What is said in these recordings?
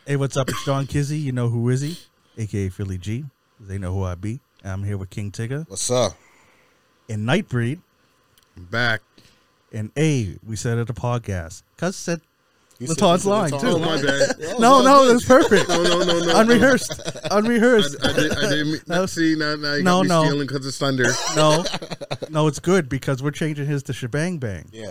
Hey, what's up? It's John Kizzy. You know who is he? A.K.A. Philly G. They know who I be. I'm here with King Tigger. What's up? And Nightbreed. I'm back. And A, we said at the podcast. Cuz said You Laton's said lying, too. Oh, my bad. No, that's perfect. No. Unrehearsed. I didn't. No. See, now you No, got me no. stealing because it's thunder. No, it's good because we're changing his to Shebang Bang. Yeah.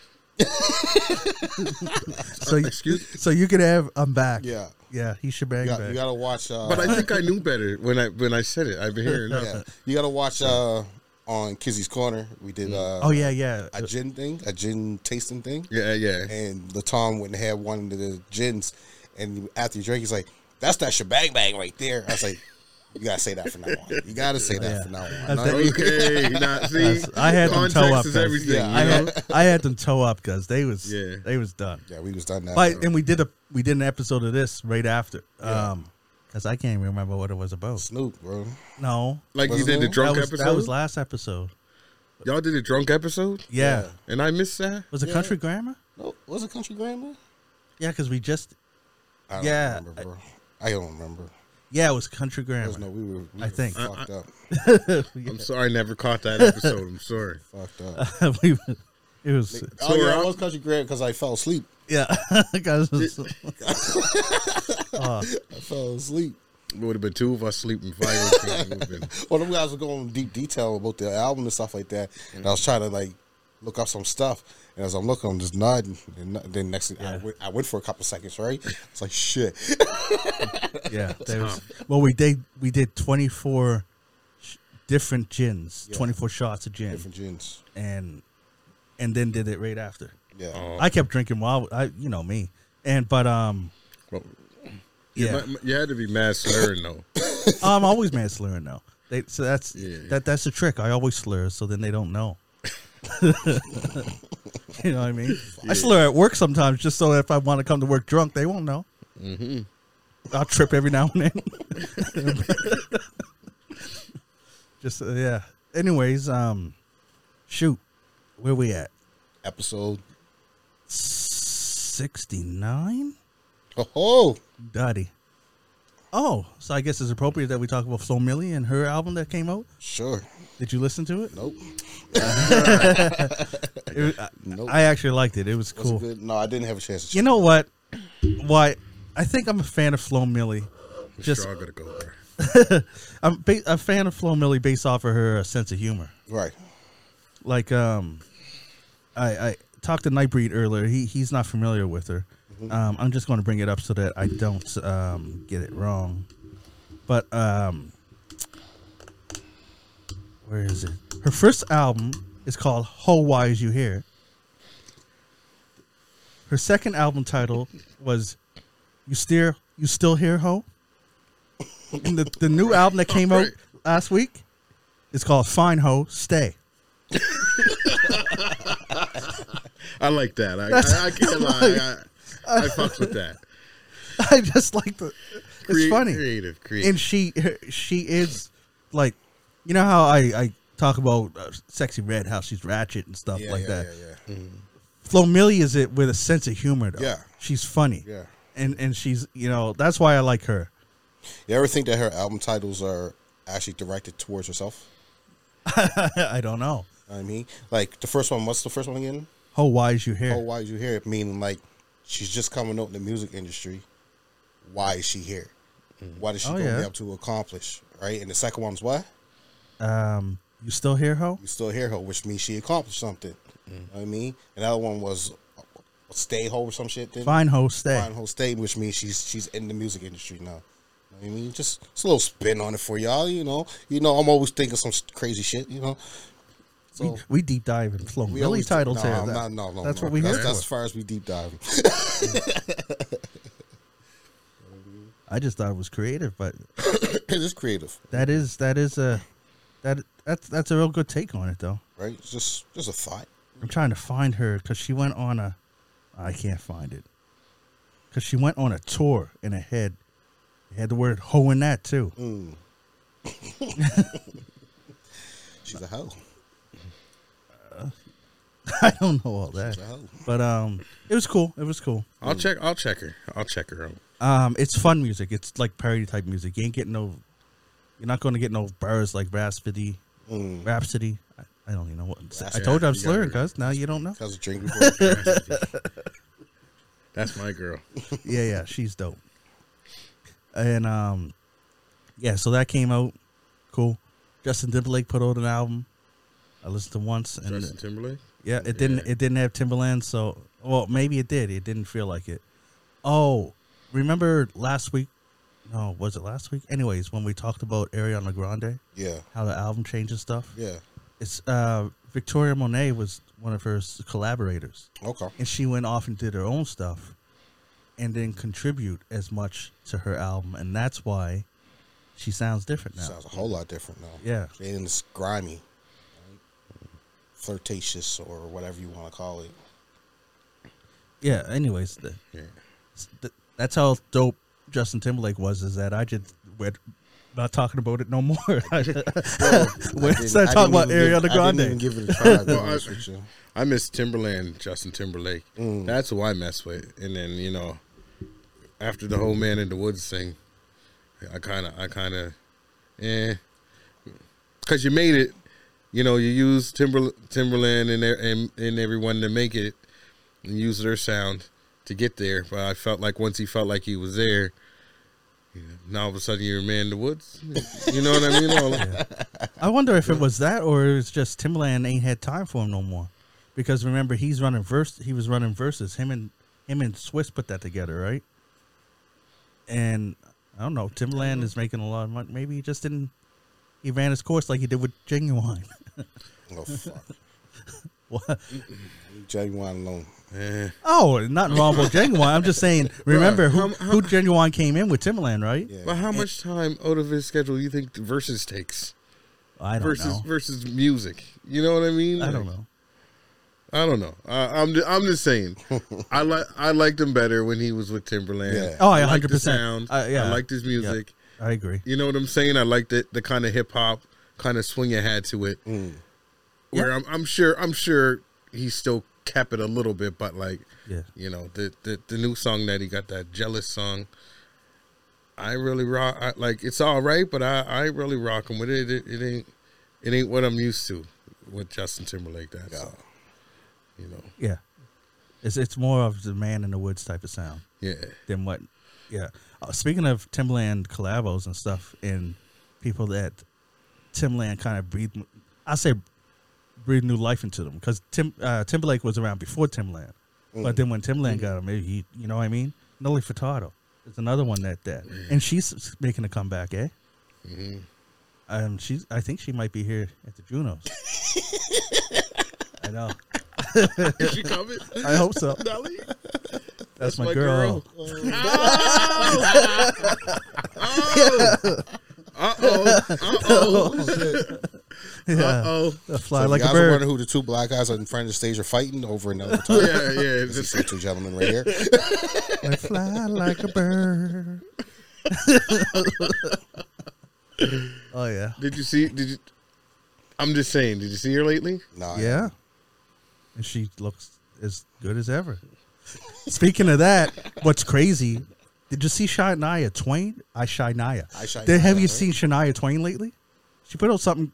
So you can have I'm back. Yeah. Yeah, he's Shebang Bang. You gotta watch. But I think I knew better when I said it. I've been hearing that. Yeah. You gotta watch on Kizzy's Corner. We did. Oh yeah. A gin tasting thing. Yeah. And Laton went and had one of the gins, and after you drink, he's like, "That's that shebang bang right there." I was like, "You gotta say that from now on. You gotta say that from now on." Okay. Now, see, I had them toe up. context is guys. everything. Yeah, I had them toe up because they was done. Yeah, we was done now. But and we did an episode of this right after. Because I can't remember what it was about. Snoop, bro. No, Like you Was did it the on? drunk that episode. was last episode. Y'all did a drunk episode, Yeah. and I missed that. Was it Yeah. Country Grammar? No, was it Country Grammar? Yeah, because we just I don't Yeah. remember, bro. I don't remember. It was Country Grammar. We I think. fucked up. I'm sorry, I never caught that episode. I'm sorry. Fucked up. It was Oh yeah, it was Country Grammar because I fell asleep. yeah. 'Cause it was- I fell asleep. It would have been two of us sleeping 5 or 10. It would've been- Well, them guys were going in deep detail about the album and stuff like that. And I was trying to like look up some stuff. And as I'm looking, I'm just nodding. And then next thing, I went for a couple seconds, right? It's like shit. yeah. Well, we did 24 different gins, 24 shots of gin, Different gins. and then did it right after. Yeah. I kept drinking while you know me, but Well, yeah. you had to be mad slurring though. I'm always mad slurring though. So that's Yeah. that's the trick. I always slur so then they don't know. You know what I mean? I slur at work sometimes just so if I want to come to work drunk, they won't know. Mm-hmm. I'll trip every now and then. Just yeah. Anyways, shoot, where we at? Episode. 69, Oh, Daddy. Oh, so I guess it's appropriate that we talk about Flo Milli and her album that came out. sure. Did you listen to it? Nope. Nope. I actually liked it. It was Was it cool. good? No, I didn't have a chance to check. You know what? Why? I think I'm a fan of Flo Milli. Just Sure, I gotta go there. I'm a fan of Flo Milli based off of her sense of humor. Right. Like I talked to Nightbreed earlier. He's not familiar with her. I'm just going to bring it up so that I don't get it wrong. But where is it? Her first album is called Ho, Why Is You Here? Her second album title was You Still Here, Ho? And the new album that came out last week is called Fine Ho, Stay. I like that. I can't lie. I fucks with that. I just like it's funny. Creative. And she is like, you know how I talk about Sexy Red, how she's ratchet and stuff like that. Yeah. Flo Milli is it with a sense of humor though. Yeah. She's funny. Yeah. And she's, you know, that's why I like her. You ever think that her album titles are actually directed towards herself? I don't know. I mean, like the first one. What's the first one again? Oh, why is you here? Oh, why is you here? Meaning like she's just coming out in the music industry. Why is she here? What is she going to be able to accomplish? Right. And the second one's what? You still here, Ho? You still hear her, which means she accomplished something. You know what I mean? And the other one was Stay Ho or some shit. Then Fine Ho, Stay. Fine Ho, Stay, which means she's in the music industry now. You know what I mean, just a little spin on it for y'all. You know, I'm always thinking some crazy shit. You know, so We deep dive in Flo Milli always titles no, here. I'm not, no, That's no, what we here That's for. as far as we deep dive. I just thought it was creative, but It is creative, that's a real good take on it though. right? It's just a thought. I'm trying to find her because she went on I can't find it. Because she went on a tour and it had the word ho in that too. She's a hoe. I don't know all that, She's a hoe. but it was cool. It was cool. I'll check her. I'll check her out. It's fun music. It's like parody type music. You ain't getting no. You're not going to get no bars like Rhapsody. Rhapsody. I don't even know what. I told you I'm slurring, cuz now you don't know. Cause of drink before. That's my girl. Yeah, she's dope. And yeah, so that came out cool. Justin Timberlake put out an album. I listened to once, and Justin Timberlake. yeah, it didn't have Timberland, so well maybe it did. It didn't feel like it. Oh, remember last week? No, was it last week? Anyways, when we talked about Ariana Grande, Yeah. how the album changes stuff. Yeah. It's Victoria Monet was one of her collaborators, Okay. and she went off and did her own stuff, and didn't contribute as much to her album, and that's why she sounds different now. Sounds a whole lot different now. Yeah. She ain't this grimy, right? Flirtatious, or whatever you want to call it. Yeah. Anyways, that's how dope Justin Timberlake was. Is that we're not talking about it no more. We're not talking about Ariana I Grande. didn't even give it a try. To be honest with you. I miss Timberland, Justin Timberlake. That's who I mess with. And then, after the whole Man in the Woods thing, I kind of, because you made it. You use Timberland and everyone to make it and use their sound to get there. But I felt like once he felt like he was there, now all of a sudden you're a Man in the Woods. You know what I mean? I wonder if it was that, or it was just Timberland ain't had time for him no more. Because remember, he was running verses. Him and Swiss put that together, right? And I don't know. Timberland is making a lot of money. Maybe he just didn't. He ran his course like he did with Genuine. Oh fuck. What? Leave Genuine alone. Oh, nothing wrong with Genuine. I'm just saying. Remember who Genuine came in with Timberland, right? Yeah. But how much time out of his schedule do you think Versus takes? I don't know. Versus music. You know what I mean? I don't know. I don't know. I'm just saying. I liked him better when he was with Timberland. Yeah. Oh, I yeah, liked the 100%. sound. Yeah. I liked his music. I agree. You know what I'm saying? I liked the kind of hip hop kind of swing it had to it. Where Yeah. I'm sure he still kept it a little bit, but like Yeah. the new song that he got, that Jealous song, I really rock. It's all right, but I really rock him with it. It ain't what I'm used to with Justin Timberlake. That's all. Yeah. It's more of the Man in the Woods type of sound. Yeah. Than what. Yeah. Speaking of Timberland collabos and stuff, and people that Timberland kind of breathed new life into them, because Timberlake was around before Timberland, but then when Timberland got him, you know what I mean. Nelly Furtado is another one that and she's making a comeback, eh? I think she might be here at the Junos. I know. Is she coming? I hope so. Nelly? That's my girl. Uh-oh. Fly So like you a guys are bird. wondering who the two black guys in front of the stage are fighting over another time. Yeah. This is two gentlemen right here. I fly like a bird. Oh yeah. Did you? I'm just saying. Did you see her lately? Nah, Yeah. And she looks as good as ever. Speaking of that, what's crazy? Did you see Shania Twain? Shania. Have you seen Shania Twain lately? She put out something.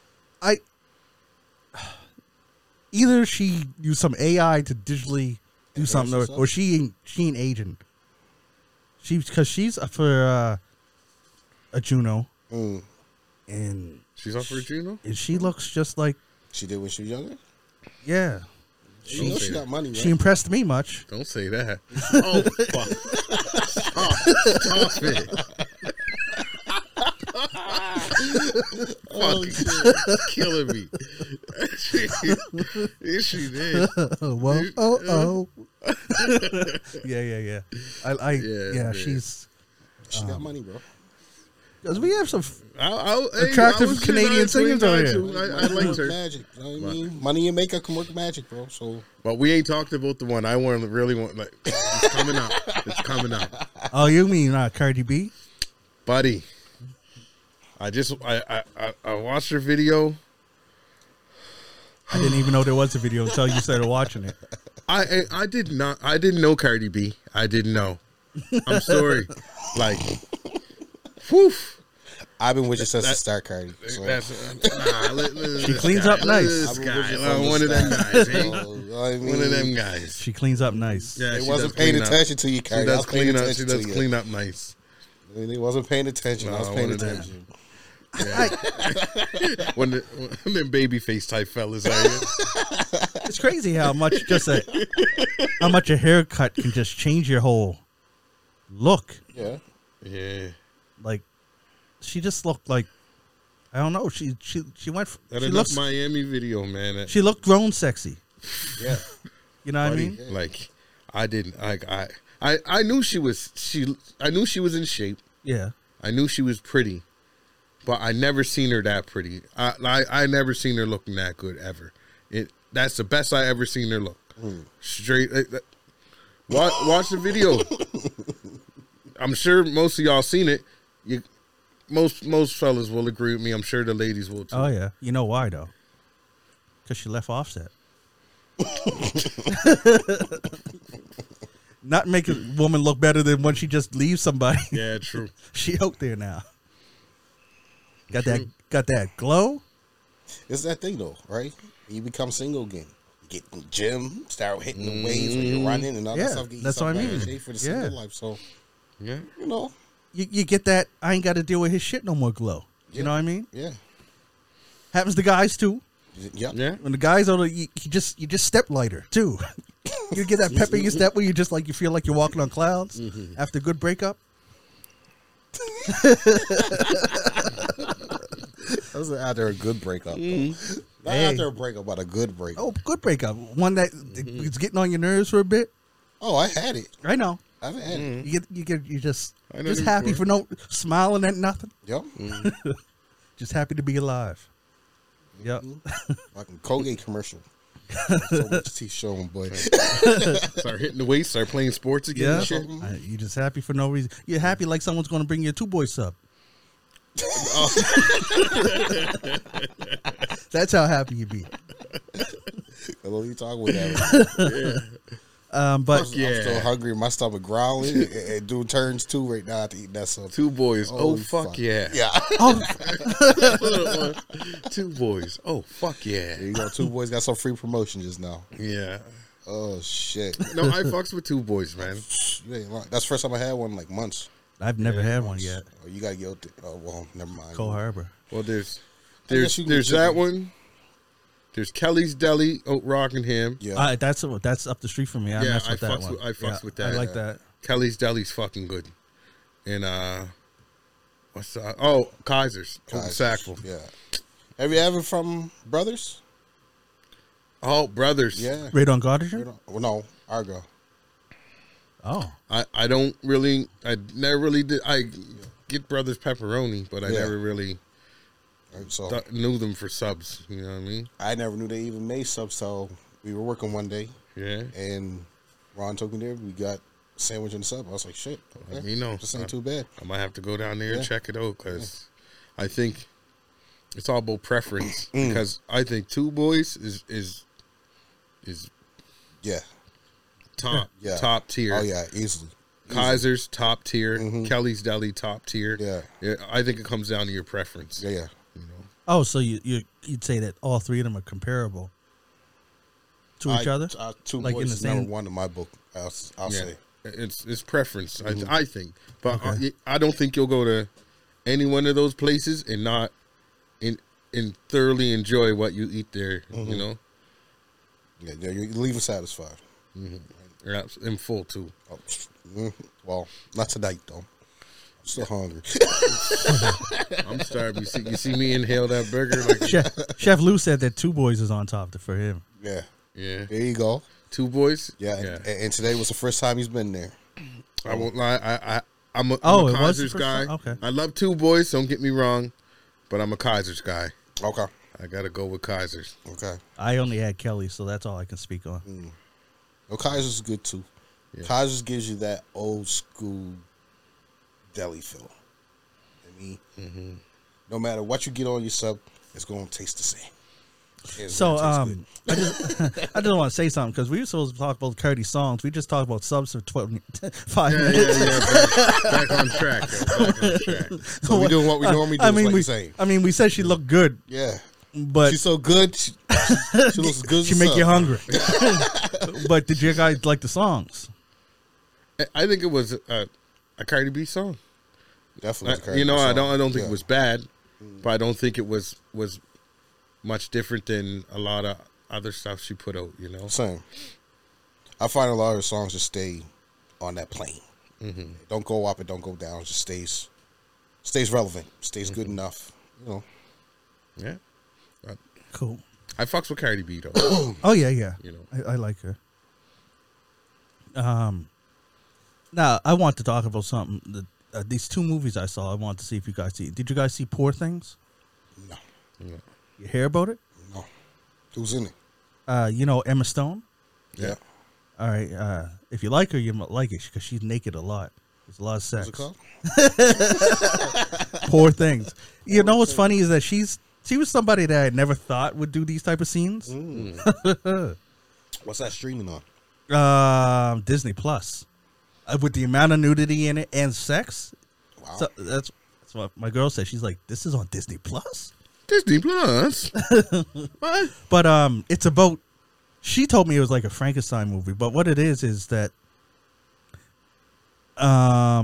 Either she used some AI to digitally do something, or she ain't aging. Because she's up for a Juno, and She's up for a Juno. and she looks just like She did when she was younger. yeah. You know she got money, right? She impressed me much. Don't say that. Oh fuck! Stop it! Fucking killing me. Yes, she did. Whoa, yeah. Yeah. She's. She got money, bro. Because we have some Hey, attractive I was Canadian just saying singers that over here. too. I liked her. Magic. You know what I mean? Money and makeup can work magic, bro. So But we ain't talked about the one I really want. Like, it's coming out. It's coming out, Oh, you mean Cardi B? buddy. I watched her video. I didn't even know there was a video until you started watching it. I didn't know Cardi B. I didn't know. I'm sorry. Like, whew. I've been with you since the start, Cardi. So. She cleans up nice. I've been with you Well, from one the of them start. guys, So, eh? you know what I mean? One of them guys. She cleans up nice. Yeah, They she wasn't does paying clean up. attention to you, She Cardi. I does was paying clean up. She attention does to you. clean up nice. They wasn't paying attention. I was No, paying one of them. attention. When them baby face type fellas are here. It's crazy how much how much a haircut can just change your whole look. Yeah. Yeah. Like, she just looked like, I don't know. She went. That She enough looks. Miami video, man. She looked grown sexy. Yeah. You know what I Buddy, mean? like I didn't like I knew she was I knew she was in shape. Yeah. I knew she was pretty, but I never seen her that pretty. I never seen her looking that good ever. That's the best I ever seen her look. Straight. Watch the video. I'm sure most of y'all seen it. Most fellas will agree with me. I'm sure the ladies will too. Oh yeah. You know why though? Because she left Offset. Not make a woman look better than when she just leaves somebody. Yeah, true. She out there now. Got that glow. It's that thing though, right? You become single again. You get in the gym, start hitting the weights when you're running and all Yeah, that stuff. Get that's what I yourself back in mean. shape for the Yeah. single life. So, Yeah. you know, You get that I ain't got to deal with his shit no more glow. You know what I mean? yeah. Happens to guys too. Yep. Yeah. When the guys are you just step lighter too. You get that pep in your step where you just like you feel like you're walking on clouds after a good breakup. That was after a good breakup. Though. Not Hey. after a breakup, but a good breakup. Oh, good breakup. One that is getting on your nerves for a bit. Oh, I had it. I know. I've had it. You just I know happy before. for no smiling at nothing. Yep. Just happy to be alive. Yep. Fucking Colgate commercial. So much teeth showing, boy. Start hitting the weights. Start playing sports again. Yeah. And shit. You just happy for no reason. You're happy like someone's going to bring you a 2-boy sub. That's how happy you be. Hello, you talking with that? But I'm still hungry. My stomach growling and doing turns too right now after eating that stuff. 2 boys. Oh, Holy fuck yeah. Yeah. oh, 2 boys. Oh, fuck yeah. There you go. 2 boys got some free promotion just now. Yeah. Oh shit. No, I fucks with 2 boys, man. You ain't lying. That's the first time I had one in like months. I've never had one yet. Oh, you gotta get out there. Oh well, never mind. Cole Harbor. Well, there's guess you can there's check that it. one. There's Kelly's Deli, Oak Rockingham. Yeah. That's up the street from me. I Yeah, mess I with that fucks one. with- I fucks with that. I like Yeah. that. Kelly's Deli's fucking good. And what's that? Oh, Kaiser's. Over Guys, Sackville. Yeah. Have you ever from Brothers? Oh, Brothers. Yeah. Right on Goddard? Well, no, Argo. Oh. I don't really. I never really did. I get Brothers pepperoni, but I Yeah. never really Right, so knew them for subs. You know what I mean? I never knew they even made subs till we were working one day Yeah. and Ron took me there. We got a sandwich and a sub. I was like, shit. Okay. Let me know. This ain't too bad. I might have to go down there and Yeah. check it out because I think it's all about preference. Because I think 2 boys is Yeah. top Yeah. top tier. Oh yeah, easily. Kaiser's top tier. Kelly's Deli top tier. Yeah. I think it comes down to your preference. Yeah, yeah. Oh, so you'd say that all three of them are comparable to each other? 2 Like in boys the is number same- one in my book. I'll Yeah. say. It's preference. I think, but I don't think you'll go to any one of those places and not and thoroughly enjoy what you eat there. You know, Yeah, you're leaving satisfied. in full too. Oh, well, not tonight though. I'm still hungry. I'm starving. You see me inhale that burger like Chef Lou said that 2 boys is on top for him. Yeah. yeah. There you go. 2 boys. Yeah. yeah. And today was the first time he's been there. I won't lie. I'm a Oh, it was the Kaiser's first guy. time? Okay. I love 2 boys. Don't get me wrong, but I'm a Kaiser's guy. Okay. I gotta go with Kaiser's. Okay. I only had Kelly, so that's all I can speak on. Well, Kaiser's good too. Yeah. Kaiser's gives you that old school deli feel. I mean, no matter what you get on your sub, it's going to taste the same. So I just I just want to say something because we were supposed to talk about Cardi songs. We just talked about subs for 5 minutes. Back on track. So we doing what we normally do. Like saying. I mean, we said she looked good. Yeah, but she's so good. She looks good. She make you hungry. But did you guys like the songs? I think it was a Cardi B song. Definitely, I don't think it was bad, but I don't think it was much different than a lot of other stuff she put out. Same. I find a lot of her songs just stay on that plane. Mm-hmm. Don't go up and don't go down. It just stays relevant. Stays good enough. Yeah. Cool. I fucks with Cardi B though. Oh yeah. I like her. Now I want to talk about something. These 2 movies I saw. I want to see if you guys see. Did you guys see Poor Things? No. You hear about it? No. Who's in it? Emma Stone. Yeah. All right. If you like her, you might like it because she's naked a lot. There's a lot of sex. What's it called? Poor Things. What's funny is that she was somebody that I never thought would do these type of scenes. What's that streaming on? Disney Plus. With the amount of nudity in it and sex. Wow. So that's what my girl said. She's like, "This is on Disney Plus." Disney Plus. What? But it's about. She told me it was like a Frankenstein movie, but what it is that a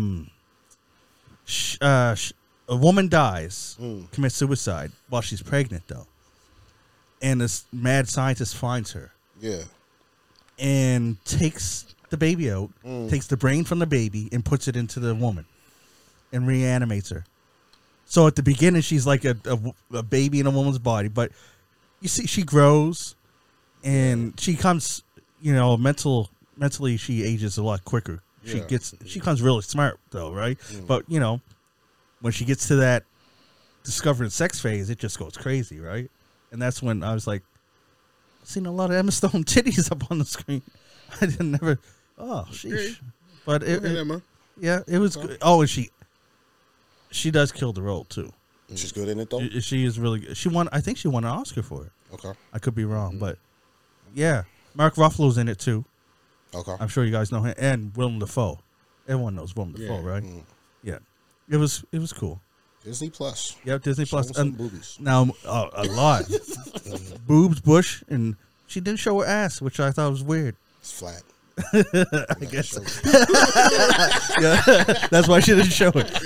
woman dies, commits suicide while she's pregnant though, and this mad scientist finds her. Yeah. And takes the baby out, takes the brain from the baby and puts it into the woman and reanimates her. So at the beginning, she's like a baby in a woman's body, but you see she grows and she comes, mentally she ages a lot quicker. She comes really smart though, right? But, when she gets to that discovering sex phase, it just goes crazy, right? And that's when I was like, I've seen a lot of Emma Stone titties up on the screen. I didn't never. Oh, sheesh. But it was good. Oh, and she does kill the role too. She's good in it though. She is really good. She won. I think she won an Oscar for it. Okay. I could be wrong, but yeah, Mark Ruffalo's in it too. Okay. I'm sure you guys know him, and Willem Dafoe. Everyone knows Willem Dafoe, right? Yeah. It was cool. Disney Plus. Yeah, Disney Plus. And boobies. Now a lot. Boobs, bush, and she didn't show her ass, which I thought was weird. It's flat. I guess. Yeah, that's why she didn't show it.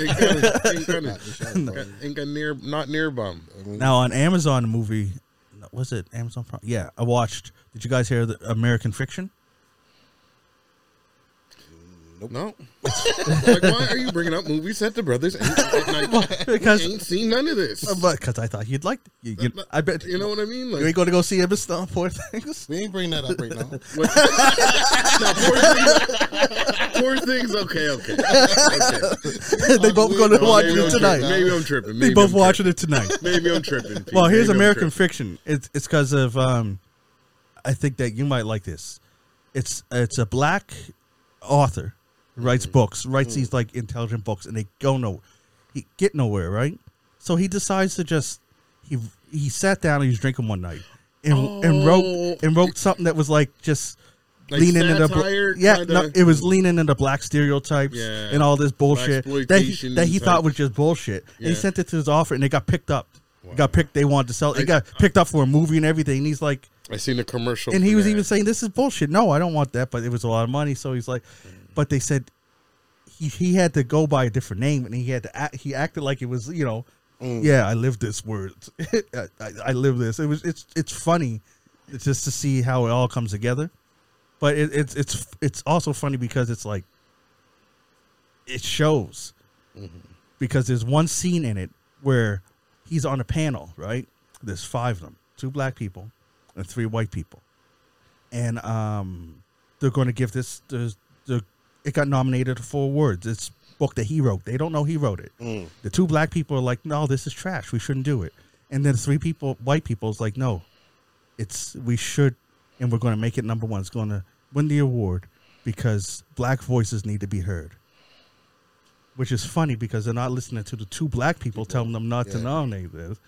Not near bum. Now on Amazon, the movie, was it Amazon Prime? Yeah, I watched. Did you guys hear the American Fiction? Nope. No. Like, why are you bringing up movies that the brothers because ain't seen none of this? Because I thought you'd like it. I bet you know what I mean. Like, you ain't going to go see Emma Stone, Poor Things. We ain't bringing that up right now. No, Poor Things. Okay. They both going to watch it tonight. Maybe I'm tripping. They both watching it tonight. Maybe I'm tripping. Pete. Well, here's American Fiction. It's because of I think that you might like this. It's a black author. Writes books, writes these like intelligent books, and they get nowhere, right? So he decides to just he sat down and he was drinking one night and wrote something that was like just like leaning satire, into it was leaning into black stereotypes and all this bullshit that he thought was just bullshit. And he sent it to his author, and it got picked up. Wow. It got picked. They wanted to sell it. It got picked up for a movie and everything. And he's like, I seen the commercial, and he was even saying this is bullshit. No, I don't want that, but it was a lot of money, so he's like. But they said he had to go by a different name, and he acted like it was, yeah, I live this word. I live this. It's funny just to see how it all comes together, but it's also funny because it's like it shows because there's one scene in it where he's on a panel, right? There's 5 of them, 2 black people and 3 white people, and they're going to give this it got nominated for 4 awards. It's a book that he wrote. They don't know he wrote it. The 2 black people are like, no, this is trash. We shouldn't do it. And then 3 white people is like, no, we should, and we're going to make it number 1. It's going to win the award because black voices need to be heard. Which is funny because they're not listening to the 2 black people telling them not to nominate this.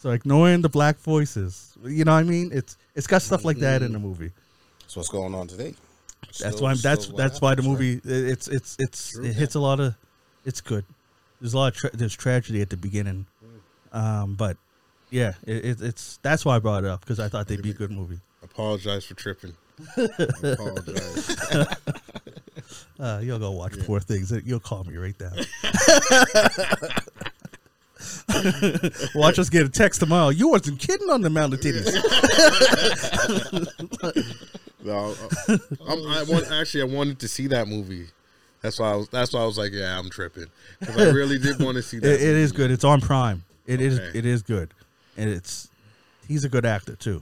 So ignoring the black voices, you know what I mean? It's got stuff like that in the movie. So what's going on today? That's why the movie it hits a lot of. It's good. There's a lot of there's tragedy at the beginning, but yeah, it's that's why I brought it up because I thought they'd be a good movie. Apologize for tripping. Apologize. You'll go watch Poor Things. You'll call me right now. Watch us get a text tomorrow. You wasn't kidding on the amount of titties. No, I wanted to see that movie. That's why I was like, yeah, I'm tripping because I really did want to see that. It is good. It's on Prime. It is good, and he's a good actor too.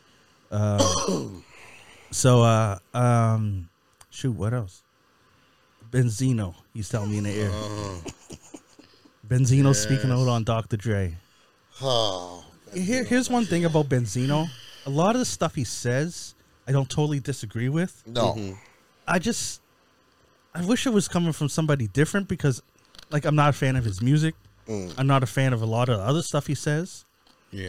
Shoot, what else? Benzino. He's telling me in the ear. Benzino's speaking out on Dr. Dre. Here's one thing about Benzino. A lot of the stuff he says, I don't totally disagree with. No. I wish it was coming from somebody different because, like, I'm not a fan of his music. I'm not a fan of a lot of other stuff he says. Yeah.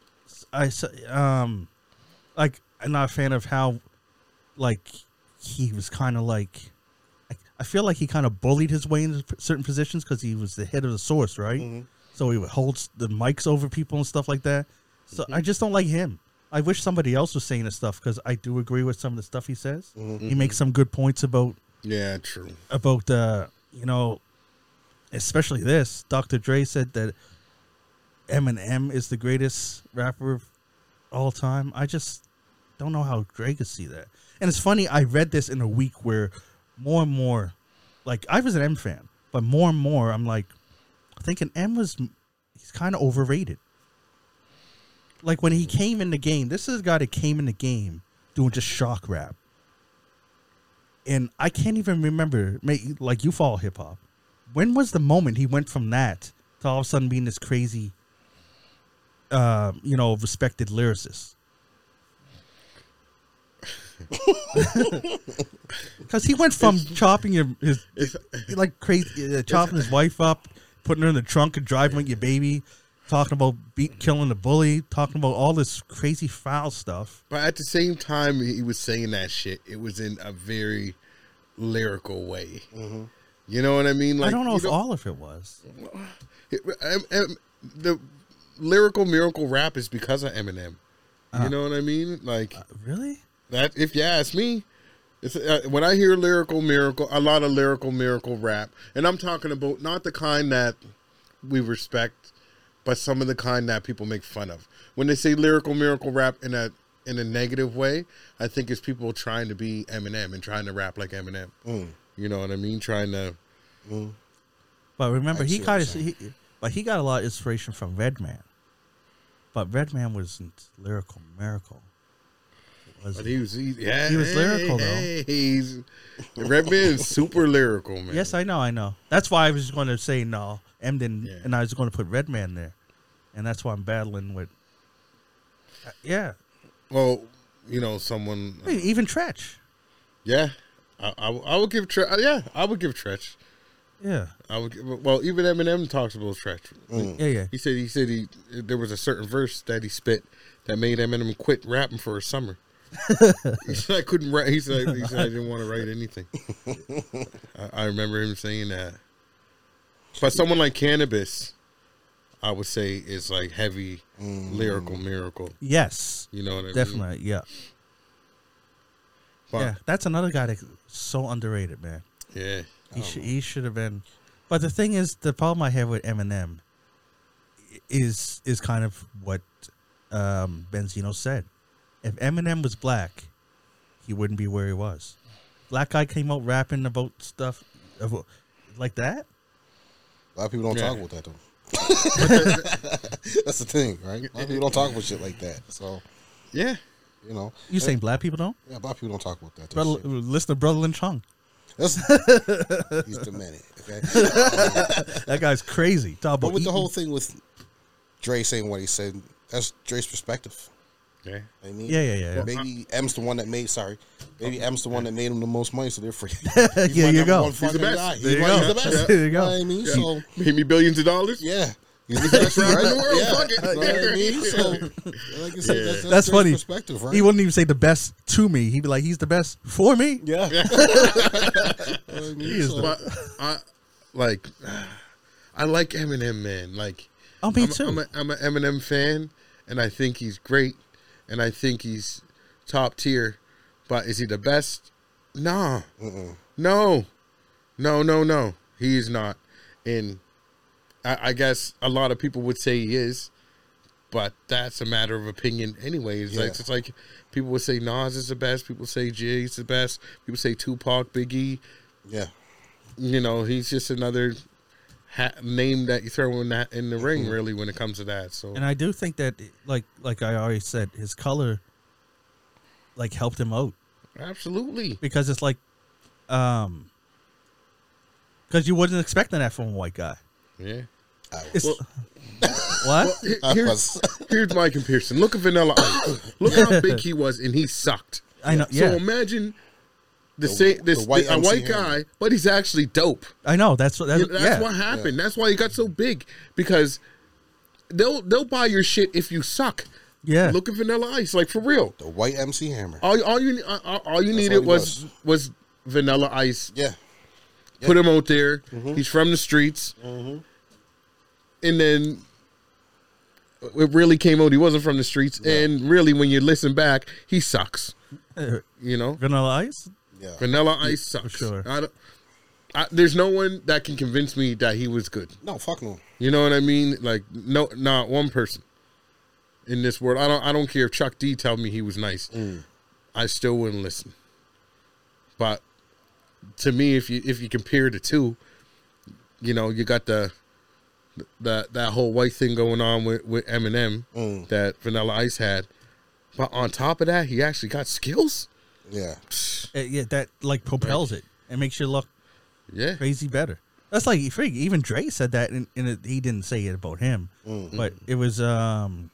I'm not a fan of how, like, he was kind of like, I feel like he kind of bullied his way into certain positions because he was the head of the source, right? Mm-hmm. So he would hold the mics over people and stuff like that. So I just don't like him. I wish somebody else was saying this stuff because I do agree with some of the stuff he says. Mm-hmm. He makes some good points about. Yeah, true. About especially this. Dr. Dre said that Eminem is the greatest rapper of all time. I just don't know how Dre could see that. And it's funny. I read this in a week where more and more, like, I was an M fan, but more and more I'm like thinking he's kind of overrated. Like when he came in the game, this is a guy that came in the game doing just shock rap. And I can't even remember, like, you follow hip hop. When was the moment he went from that to all of a sudden being this crazy, respected lyricist? Because he went from chopping his wife up, putting her in the trunk and driving with your baby, talking about killing the bully, talking about all this crazy foul stuff. But at the same time he was saying that shit, it was in a very lyrical way. Mm-hmm. You know what I mean? Like, I don't know if all of it was. The lyrical miracle rap is because of Eminem. You know what I mean? Like, really? That, if you ask me, it's, when I hear lyrical miracle, a lot of lyrical miracle rap, and I'm talking about not the kind that we respect, but some of the kind that people make fun of. When they say lyrical miracle rap in a negative way, I think it's people trying to be Eminem and trying to rap like Eminem. You know what I mean? Trying to. But remember, he got a lot of inspiration from Redman. But Redman wasn't lyrical miracle. But he was lyrical though. Redman is super lyrical, man. Yes, I know. That's why I was going to say no, Emden, and I was going to put Redman there, and that's why I'm battling with. Well, someone. Even Tretch. Yeah, I would give Tretch. Yeah, I would give Tretch. Yeah, I would. Well, even Eminem talks about Tretch. Yeah. He said there was a certain verse that he spit that made Eminem quit rapping for a summer. He said I couldn't write. He said I didn't want to write anything. I remember him saying that. But someone like Cannabis, I would say, is like heavy lyrical miracle. Yes, you know what I mean. Definitely, yeah. But, that's another guy that's so underrated, man. Yeah, he should have been. But the thing is, the problem I have with Eminem is kind of what Benzino said. If Eminem was black, he wouldn't be where he was. Black guy came out rapping about stuff like that. A lot of people don't talk about that, though. That's the thing, right? A lot of people don't talk about shit like that. So, yeah. You saying black people don't? Yeah, black people don't talk about that. Listen to Brother Lin Chung. He's demented, okay? That guy's crazy. But with the whole thing with Dre saying what he said, that's Dre's perspective. Yeah. I mean, yeah. Maybe M's the one that made. Maybe M's the one that made him the most money, so they're free. Yeah, you go. He's the best. There you go. He's the best. There you go. You know what I mean, so made me billions of dollars. Yeah, He's the best rapper in the world. Yeah. Fuck it. You know what I mean? So, like you said, that's That's funny. perspective, right? He wouldn't even say the best to me. He'd be like, he's the best for me. Yeah. He is the- But I like Eminem, man. Like, Oh, me too. I'm an Eminem fan, and I think he's great, and I think he's top tier. But is he the best? Nah. No. He is not. And I guess a lot of people would say he is, but that's a matter of opinion anyway. It's like people would say Nas is the best. People say Jay's the best. People say Tupac, Biggie. Yeah. You know, he's just another name that you throw in the ring, really, when it comes to that. So, And I do think that, like I already said, his color, like, helped him out absolutely. because it's like, because you wasn't expecting that from a white guy. Yeah. It's, Well- what? Here's my comparison. Look at Vanilla Ice. Look how big he was, and he sucked. I know. Yeah, So imagine The a MC white Hammer. guy, but he's actually dope. I know. That's That's yeah. what happened. That's why he got so big, because they'll buy your shit if you suck. Yeah. Look at Vanilla Ice, like, for real. The white MC Hammer. All you needed all he was Vanilla Ice. Yeah. Put him out there. He's from the streets. And then it really came out he wasn't from the streets. And really, when you listen back, he sucks. You know? Vanilla Ice. Yeah. Vanilla Ice sucks. sure. There's no one that can convince me that he was good. No, fuck no. You know what I mean? Like, no, not one person in this world. I don't care if Chuck D told me he was nice. I still wouldn't listen. But to me, if you compare the two, you know, you got that whole white thing going on with Eminem that Vanilla Ice had. But on top of that, he actually got skills. Yeah. Yeah, that like propels it and makes you look Yeah. crazy better. That's like even Dre said that, and he didn't say it about him, but it was on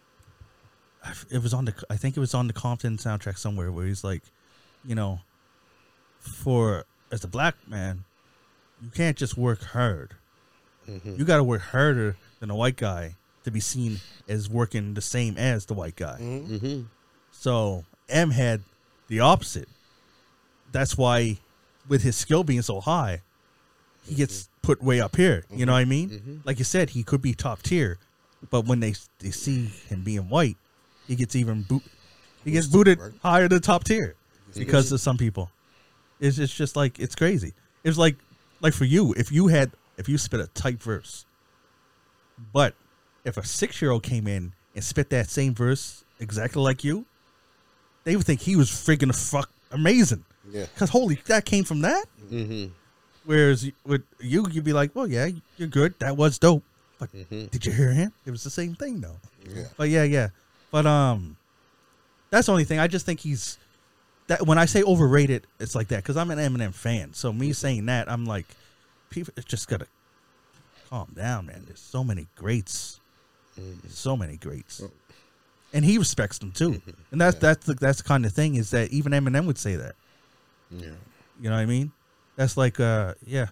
the, I think it was on the Compton soundtrack somewhere, where he's like, you know, as a black man, you can't just work hard. You got to work harder than a white guy to be seen as working the same as the white guy. So M had the opposite. That's why, with his skill being so high, he gets put way up here. You know what I mean? Like you said, he could be top tier, but when they see him being white, he gets gets booted higher than top tier because of some people. It's just like, it's crazy. It's like for you, if you spit a tight verse, but if a 6-year-old came in and spit that same verse exactly like you, they would think he was friggin' amazing. Yeah. Because holy, that came from that. Whereas with you, you'd be like, well, yeah, you're good. That was dope. But did you hear him? It was the same thing, though. Yeah. But yeah. But that's the only thing. I just think he's that. When I say overrated, it's like that because I'm an Eminem fan. So me saying that, I'm like, people just gotta calm down, man. There's so many greats, so many greats, and he respects them too. And that's the kind of thing is that even Eminem would say that. Yeah. You know what I mean? That's like, yeah.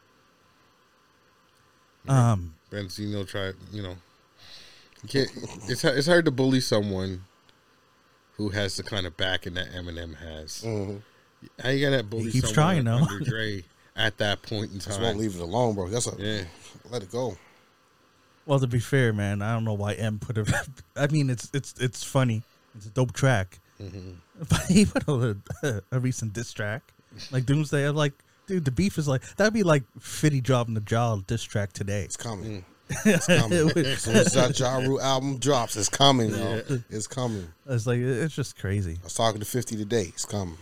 Benzino tried, you know. You can't, it's hard to bully someone who has the kind of backing that Eminem has. How you gonna bully He keeps someone trying, though. under Dre at that point in Just time? won't leave it alone, bro. Let it go. Well, to be fair, man, I don't know why M put it. I mean, it's funny. It's a dope track. But he put a recent diss track, like Doomsday. I'm like, dude, the beef is like, that'd be like Fitty dropping the Jaw diss track today. It's coming. It's coming. As soon as that Ja Rule album drops, it's coming, yo. It's coming. It's like, it's just crazy. I was talking to 50 today. It's coming.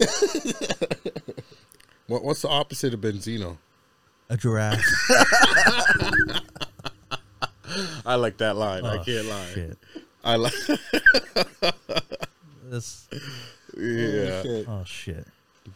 What's the opposite of Benzino? A giraffe. I like that line. I Oh, can't lie. Shit. I like. This. Yeah. Oh shit.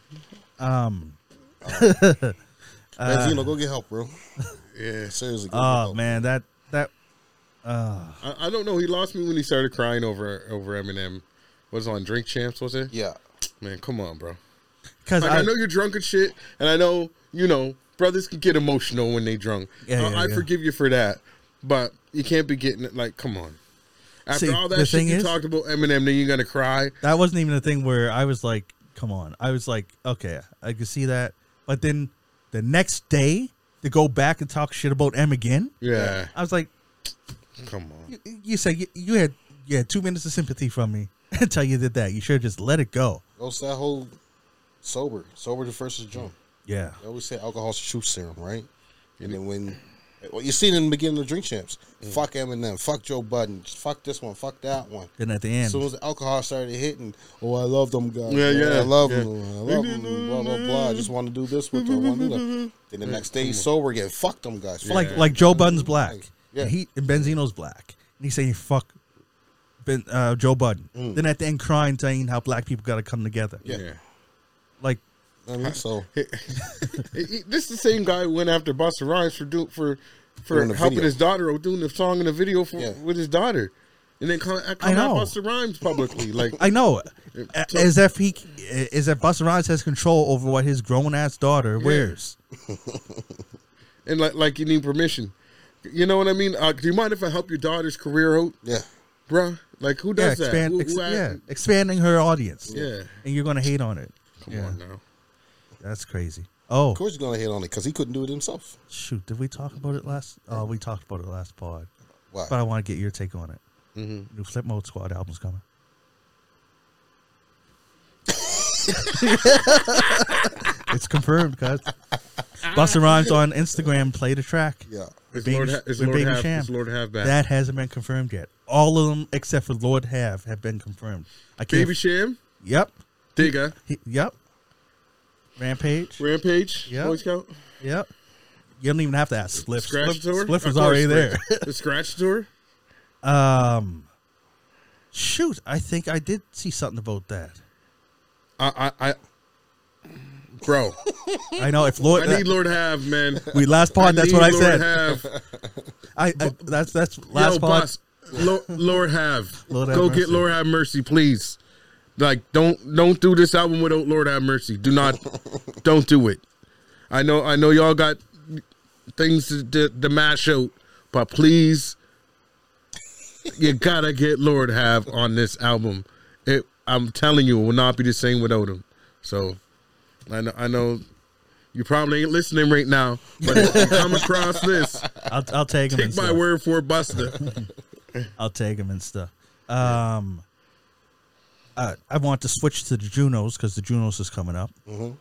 Benzino, go get help, bro. Yeah. Seriously, go get Oh help. man, that. I don't know. He lost me when he started crying over Eminem. Was it on Drink Champs? Was it? Yeah. Man, come on, bro. Because Like, I know you're drunk and shit, and I know brothers can get emotional when they drunk. Yeah, I yeah. forgive you for that. but you can't be getting it. Like, come on. After See, all the that shit thing you is- talked about Eminem, then you're gonna cry. That wasn't even a thing where I was like, come on. I was like, okay, I could see that. But then the next day to go back and talk shit about M again, Yeah, I was like, come on. you said you had 2 minutes of sympathy from me until you did that. You should have just let it go. What's that whole sober versus drunk? Yeah. They always say alcohol's the truth serum, right? And then when you seen in the beginning of Drink Champs, fuck Eminem, fuck Joe Budden, fuck this one, fuck that one. Then at the As end, soon as the alcohol started hitting, I love them guys. Yeah, man. yeah, I love yeah. them. I love them. Blah blah blah. I just want to do this with them. I want to do that. Then the next day he's sober again. Fuck them guys. Fuck them. like Joe Budden's black. Yeah. And Benzino's black. And he's saying fuck Joe Budden. Then at the end crying saying how black people got to come together. Yeah. Like, I mean, so This is the same guy who went after Busta Rhymes for Doing the helping video. his daughter or doing the song in the video Yeah. with his daughter, and then come at know. Busta Rhymes publicly. Like, I know. So- As if Busta Rhymes has control over what his grown ass daughter wears. and like you need permission. You know what I mean? Do you mind if I help your daughter's career out, yeah. bruh? Like, who does that? Expanding her audience. Yeah. And you're gonna hate on it. Come on now. That's crazy. Oh, Of course he's gonna hit on it because he couldn't do it himself. shoot! Did we talk about it last? Oh, we talked about it last pod. Why? But I want to get your take on it. Mm-hmm. New Flip Mode Squad album's coming. It's confirmed, guys. Busta Rhymes on Instagram played a track. Yeah. Is Baby- Lord, with Baby Sham. Lord Have back? That hasn't been confirmed yet. All of them except for Lord have been confirmed. I can't. Baby Sham, Yep. Digga, Yep. Rampage. Rampage, Yeah. Boy Scout, Yep. You don't even have to ask Spliff. Scratch Tour. Spliff Of was course, already there. The Scratch Tour. Shoot, I think I did see something about that. I bro, I know if Lord. I need Lord Have, man. we last pod. That's need what I Lord said. Have. I that's last Yo, pod. boss, Lord Have. Lord have Go mercy. get Lord Have Mercy, please. Like, don't do this album without Lord Have Mercy. Do not, don't do it. I know y'all got things to mash out, but please, you gotta get Lord Have on this album. I'm telling you, it will not be the same without him. So, I know you probably ain't listening right now, but if you come across this, I'll tag him. take and my stuff. word for it, Busta. I'll tag him and stuff. I want to switch to the Junos because the Junos is coming up.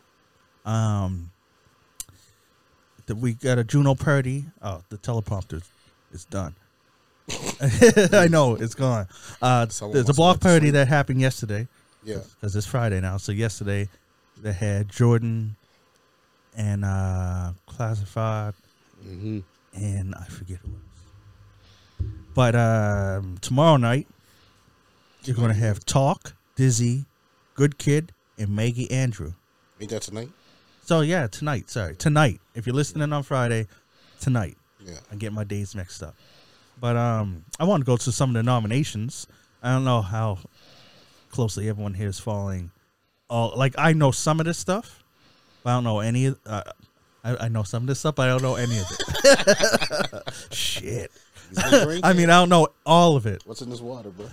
We got a Juno party. Oh, the teleprompter is done. I know it's gone. There's a must block have to party sleep. that happened yesterday Yeah. because it's Friday now. So yesterday they had Jordan and Classified and I forget who else. But tomorrow night you're going to have Talk, Dizzy, Good Kid, and Maggie Andrew. Ain't that tonight? So yeah, tonight. Sorry, tonight. If you're listening on Friday, tonight. Yeah. I get my days mixed up. But I want to go to some of the nominations. I don't know how closely everyone here is following. I know some of this stuff, but I don't know any of. I know some of this stuff, but I don't know any of it. Shit. He's gonna drink I it. mean, I don't know all of it. What's in this water, bro?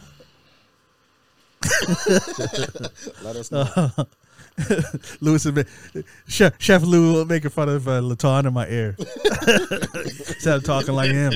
Let us know. Lewis is Chef Lou making fun of Latan in my ear. Instead of talking like him.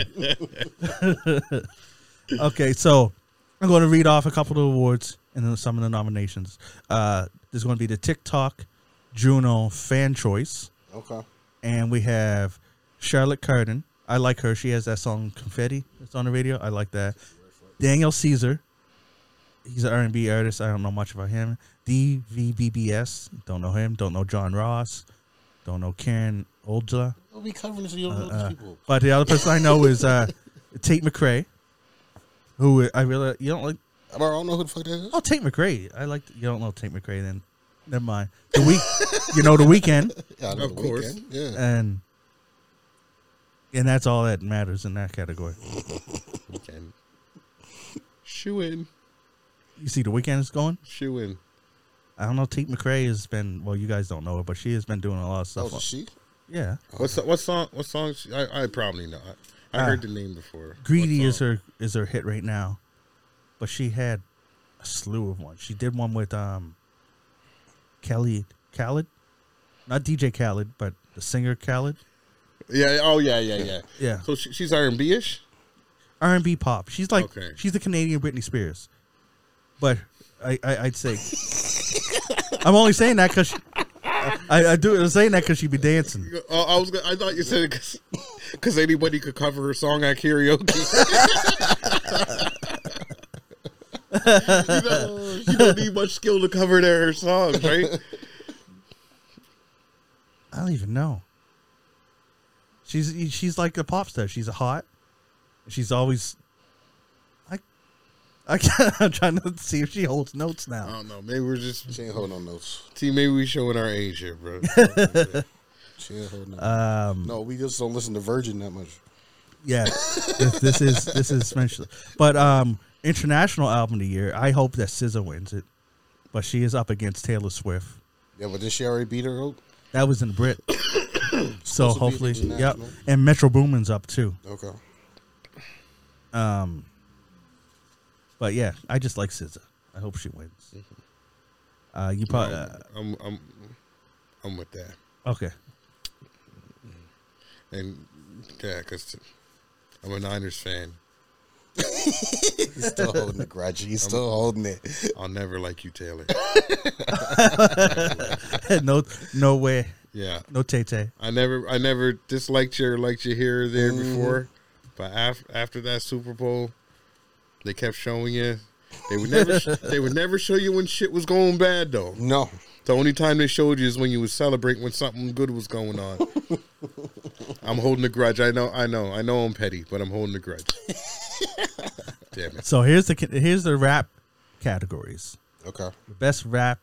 Okay, so I'm going to read off a couple of the awards and then some of the nominations. There's going to be the TikTok Juno Fan Choice, Okay. and we have Charlotte Cardin. I like her. She has that song Confetti that's on the radio. I like that. Daniel Caesar. He's an R&B artist. I don't know much about him. DVBBS. Don't know him. Don't know John Ross. Don't know Karen Oldla. We'll be covering this. You don't know these people. But the other person I know is Tate McRae, who I really you don't like. I don't know who the fuck that is. Oh, Tate McRae. I like. You don't know Tate McRae, then never mind. The Weekend, Yeah, I know Of the course. Weeknd. Yeah. and that's all that matters in that category. Okay. Shoe in. You see, The Weekend is going. Shoe in. I don't know. Tate McRae has been. Well, you guys don't know her, but she has been doing a lot of Oh, stuff. is she? Yeah. What song? What song? I probably know. I heard the name before. Greedy What is song? her hit right now, but she had a slew of ones. She did one with Khaled, not DJ Khaled, but the singer Khaled. Yeah. Oh yeah. Yeah, So she's R&B ish. R&B pop. She's like Okay. she's the Canadian Britney Spears, but I'd say I'm only saying that because I'm saying that because she be dancing. I thought you said it because anybody could cover her song at karaoke. you don't need much skill to cover her songs, right? I don't even know. She's like a pop star. She's hot. She's always. I'm trying to see if she holds notes I now. don't know. Maybe we're just She ain't holding no notes. see. Maybe we showing our age here, bro. She ain't holding no notes. No, we just don't listen to Virgin that much. Yeah, this is special. But international album of the year. I hope that SZA wins it, but she is up against Taylor Swift. Yeah, but did she already beat her out? That was in Brit. So Supposed to be hopefully, yep. international. And Metro Boomin's up too. Okay. But yeah, I just like SZA. I hope she wins. You probably I'm with that. okay. And yeah, because I'm a Niners fan. He's still holding the grudge. He's still holding it. I'll never like you, Taylor. no way. Yeah, No Tay. I never disliked you or liked you here or there before, but after that Super Bowl, they kept showing you. They would never show you when shit was going bad though. No. The only time they showed you is when you was celebrating when something good was going on. I'm holding a grudge. I know I'm petty, but I'm holding a grudge. Damn it. So here's the rap categories. Okay. The best rap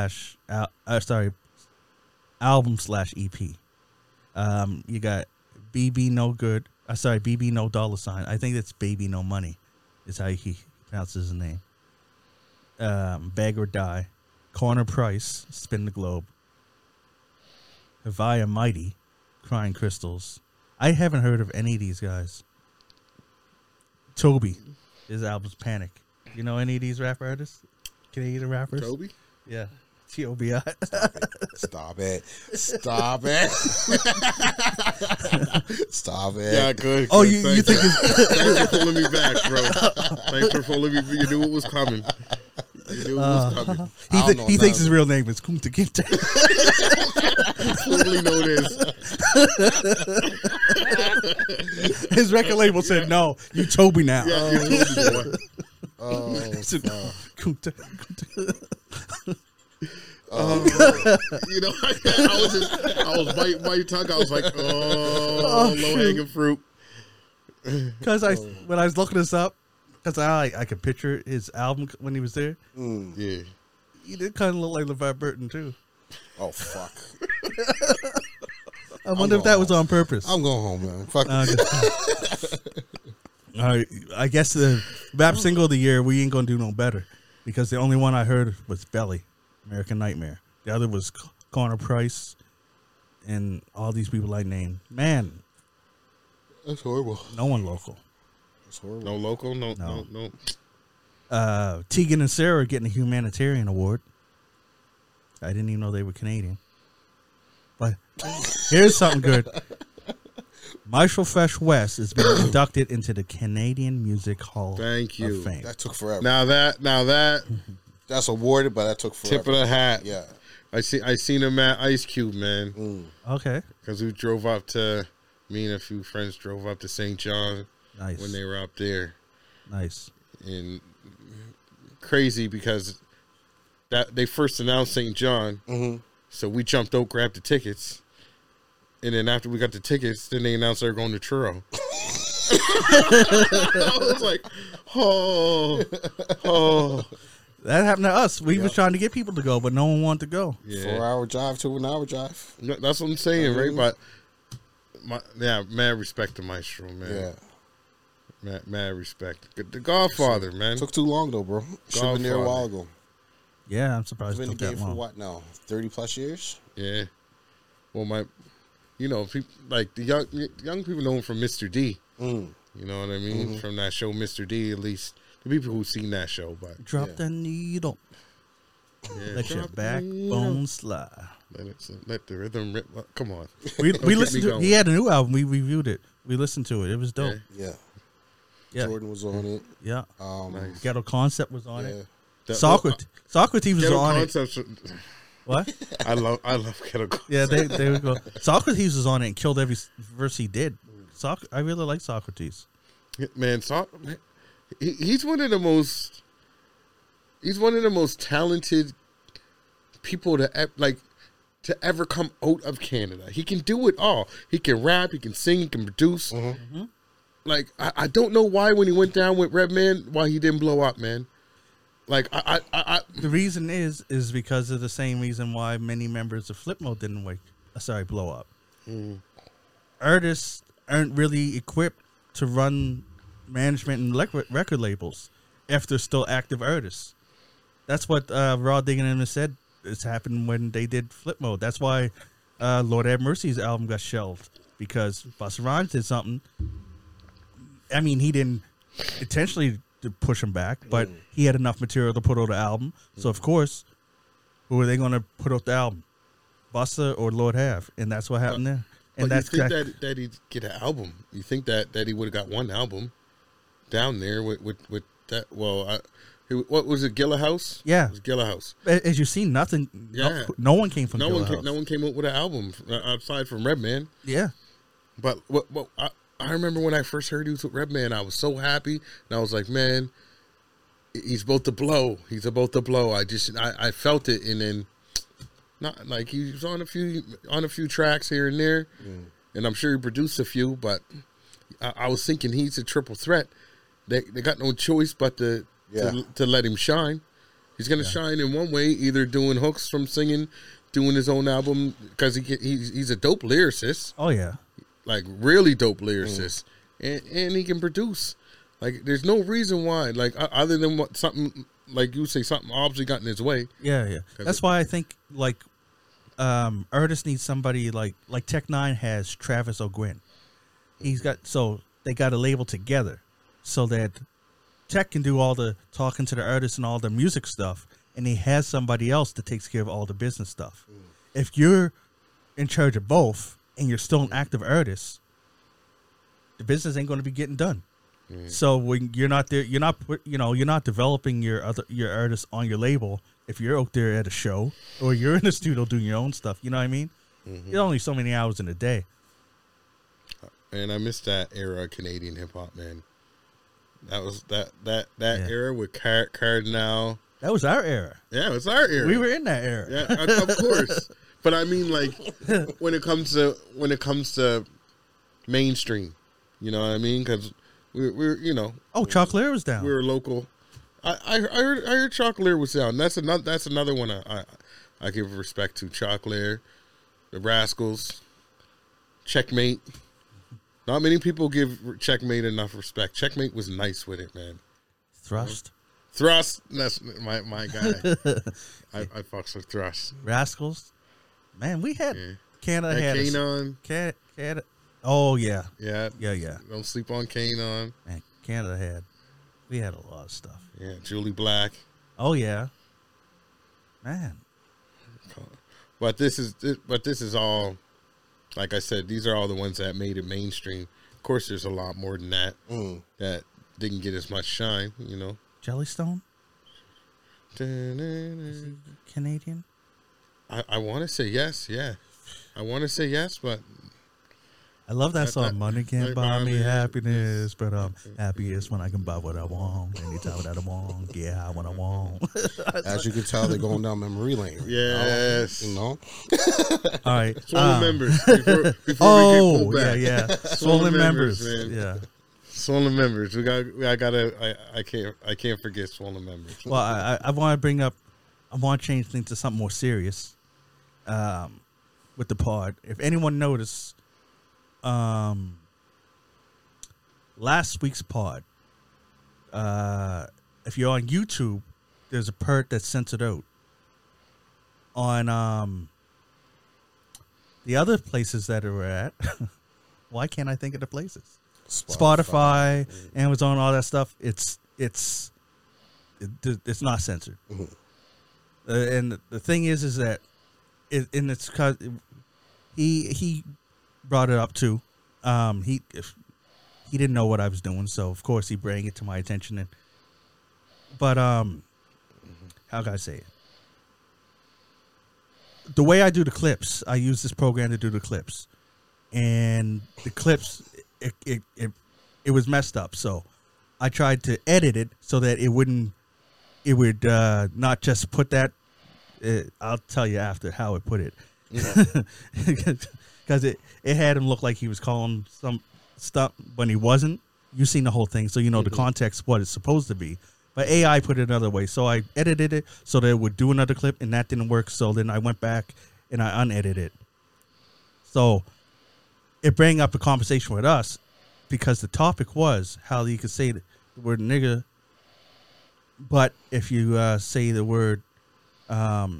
album / EP. You got BB No Good. BB No Dollar Sign. I think it's Baby No Money. Is how he pronounces his name. Beg or Die. Corner Price. Spin the Globe. Havaya Mighty. Crying Crystals. I haven't heard of any of these guys. Toby. His album's Panic. You know any of these rap artists? Canadian rappers? Toby? Yeah. T-O-B-I. Stop it. Stop it. Stop it. Yeah, good. Oh, good. you think it's... Thanks for pulling me back, bro. Thanks for pulling me. You knew it was coming. You knew it was coming. He thinks his real name is Kunta Kinte. Totally know this. His record label said, no, you Toby now. Yeah, you Toby boy. Oh, Kunta. You know, I was biting my tongue. I was like, low hanging fruit. Because when I was looking this up, because I could picture his album when he was there. Yeah. He did kind of look like LeVar Burton, too. oh, fuck. I wonder if that was on purpose. I'm going home, man. Fuck All right, I guess the rap single of the year, we ain't going to do no better. Because the only one I heard was Belly, American Nightmare. The other was Corner Price and all these people I named. Man, That's horrible. no one local. That's horrible. No local, no. Tegan and Sarah are getting a humanitarian award. I didn't even know they were Canadian. But here's something good. Marshall Fresh West has been inducted into the Canadian Music Hall Thank you. of Fame. That took forever. Now that That's awarded, but that took forever. tip of the hat. Yeah. I seen him at Ice Cube, man. Okay. Because we drove up to, me and a few friends drove up to St. John Nice. when they were up there. Nice. And crazy because that they first announced St. John. So we jumped out, grabbed the tickets. And then after we got the tickets, then they announced they were going to Truro. I was like, oh. That happened to us. We was trying to get people to go, but no one wanted to go. Yeah. 4-hour drive to an hour drive. That's what I'm saying, right? But, mad respect to Maestro, man. Yeah. Mad respect. The Godfather, man. Took too long, though, bro. Should have been there a while ago. Yeah, I'm surprised Been it in took the game that for long. what now? 30+ years? Yeah. Well, people, like the young people know him from Mr. D. Mm. You know what I mean? From that show, Mr. D. At least the people who've seen that show, but Drop the needle. yeah, Let your drop the backbone needle. slide. Let the rhythm rip. Come on. We Don't get listened me to. going. He had a new album. We reviewed it. We listened to it. It was dope. Yeah. Yeah. Yeah, Jordan was on it. yeah. Nice. Ghetto Concept was on Yeah. it. That- Socrates was Ghetto on Concepts. it. What? I love Ghetto Concepts. Yeah, there we go. Socrates was on it and killed every verse he did. I really like Socrates. Man, he's one of the most. He's one of the most talented people to ever come out of Canada. He can do it all. He can rap. He can sing. He can produce. Like I don't know why when he went down with Redman, why he didn't blow up, man. Like I The reason is because of the same reason why many members of Flipmode didn't blow up. Artists aren't really equipped to run management and record labels if they're still active artists. That's what Raw Diggin' and them said. It's happened when they did Flipmode. That's why Lord Have Mercy's album got shelved, because Busta Rhymes did something. I mean, he didn't intentionally to push him back, but he had enough material to put out the album. So of course, who are they going to put out the album? Busta or Lord Have, and that's what happened there. And but that's you think that he'd get an album? You think that he would have got one album down there with that? Well, what was it? Gilla House? Yeah. It was Gilla House. As you see, nothing. Yeah. No one came from. No Killer one House. no one came up with an album outside from Redman. Yeah. But I remember when I first heard he was with Redman, I was so happy, and I was like, man, he's about to blow. He's about to blow. I felt it, and then not like he was on a few tracks here and there, and I'm sure he produced a few. But I was thinking he's a triple threat. They got no choice but to let him shine. He's gonna shine in one way, either doing hooks from singing, doing his own album, because he's a dope lyricist. Oh yeah. Like really dope lyricist, and he can produce. Like there's no reason why, like other than what something like you say, something obviously got in his way. Yeah. That's why I think like artists need somebody like Tech Nine has Travis O'Gwen. They got a label together, so that Tech can do all the talking to the artists and all the music stuff, and he has somebody else that takes care of all the business stuff. If you're in charge of both and you're still an active artist, the business ain't going to be getting done. So when you're not there, you're not developing your artists on your label. If you're out there at a show or you're in the studio doing your own stuff, you know what I mean? There's only so many hours in a day. And I miss that era of Canadian hip hop, man. That was that era with Cardinal. That was our era. Yeah, it was our era. We were in that era. Yeah, of course. But I mean, like when it comes to mainstream, you know what I mean? Because we're Oh, Chocolate was down. we were local. I heard Chocolate was down. That's another one I give respect to. Chocolate, the Rascals, Checkmate. Not many people give Checkmate enough respect. Checkmate was nice with it, man. Thrust. Thrust, that's my guy. I fucks with Thrust. Rascals. Man, we had Canada had Kanon. Canada. Oh yeah. Yeah. Yeah. Don't sleep on Kanon. Man, Canada we had a lot of stuff. Yeah, Julie Black. Oh yeah. Man. But this is all, like I said, these are all the ones that made it mainstream. Of course, there's a lot more than that that didn't get as much shine, you know. Jellystone? Is he Canadian? I want to say yes, yeah. I want to say yes, but I love that song. Money can't buy me happiness, but I'm Mm-hmm. happiest when I can buy what I want, anytime that I want, get high when I want. As you can tell, they're going down memory lane. yes. You know? All right. Swollen members. Before we get pulled back. yeah. Swollen members. man. Yeah. Swollen members. I can't forget swollen members. Well, I want to change things to something more serious with the pod. If anyone noticed, last week's pod, if you're on YouTube, there's a part that's censored out. On the other places that we're at, why can't I think of the places? Spotify, Amazon, all that stuff. It's not censored. And the thing is that and it's because he brought it up too. He didn't know what I was doing, so of course he brought it to my attention. But how can I say it? The way I do the clips, I use this program to do the clips, and the clips it was messed up. So I tried to edit it so that it would not just put that. I'll tell you after how it put it, because it had him look like he was calling some stuff when he wasn't. You've seen the whole thing, so you know the context, what it's supposed to be. But AI put it another way, so I edited it so that it would do another clip, and that didn't work. So then I went back and I unedited it. So it brought up a conversation with us because the topic was how you could say the word nigga, but if you say the word, you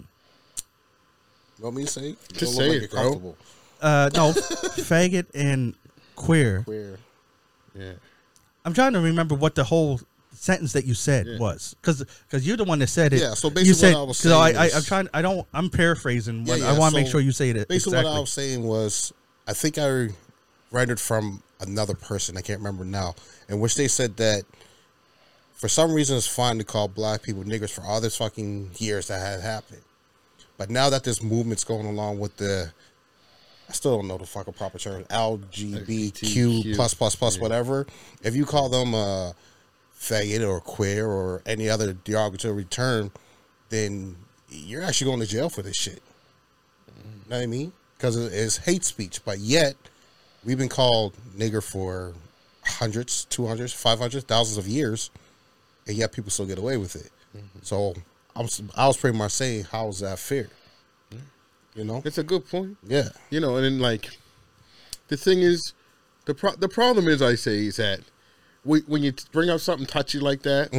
want me to say? Just say it, bro. no, faggot and queer. Queer. Yeah. I'm trying to remember what the whole sentence that you said was, because you're the one that said it. Yeah, so basically you said, what I was saying I'm paraphrasing. Yeah, I want to so make sure you say it. Basically, exactly. what I was saying was, I think I read it from another person. I can't remember now, in which they said that for some reason it's fine to call black people niggers for all this fucking years that had happened. But now that this movement's going along with I still don't know the fucking proper term, LGBTQ plus whatever. If you call them faggot or queer or any other derogatory term, then you're actually going to jail for this shit. You know what I mean? Because it's hate speech. But yet, we've been called nigger for hundreds, 200s, 500s, thousands of years, and yet people still get away with it. So I was pretty much saying, how is that fair? You know? It's a good point. Yeah. You know, and then, like, the thing is, the problem is, I say, is that when you bring up something touchy like that,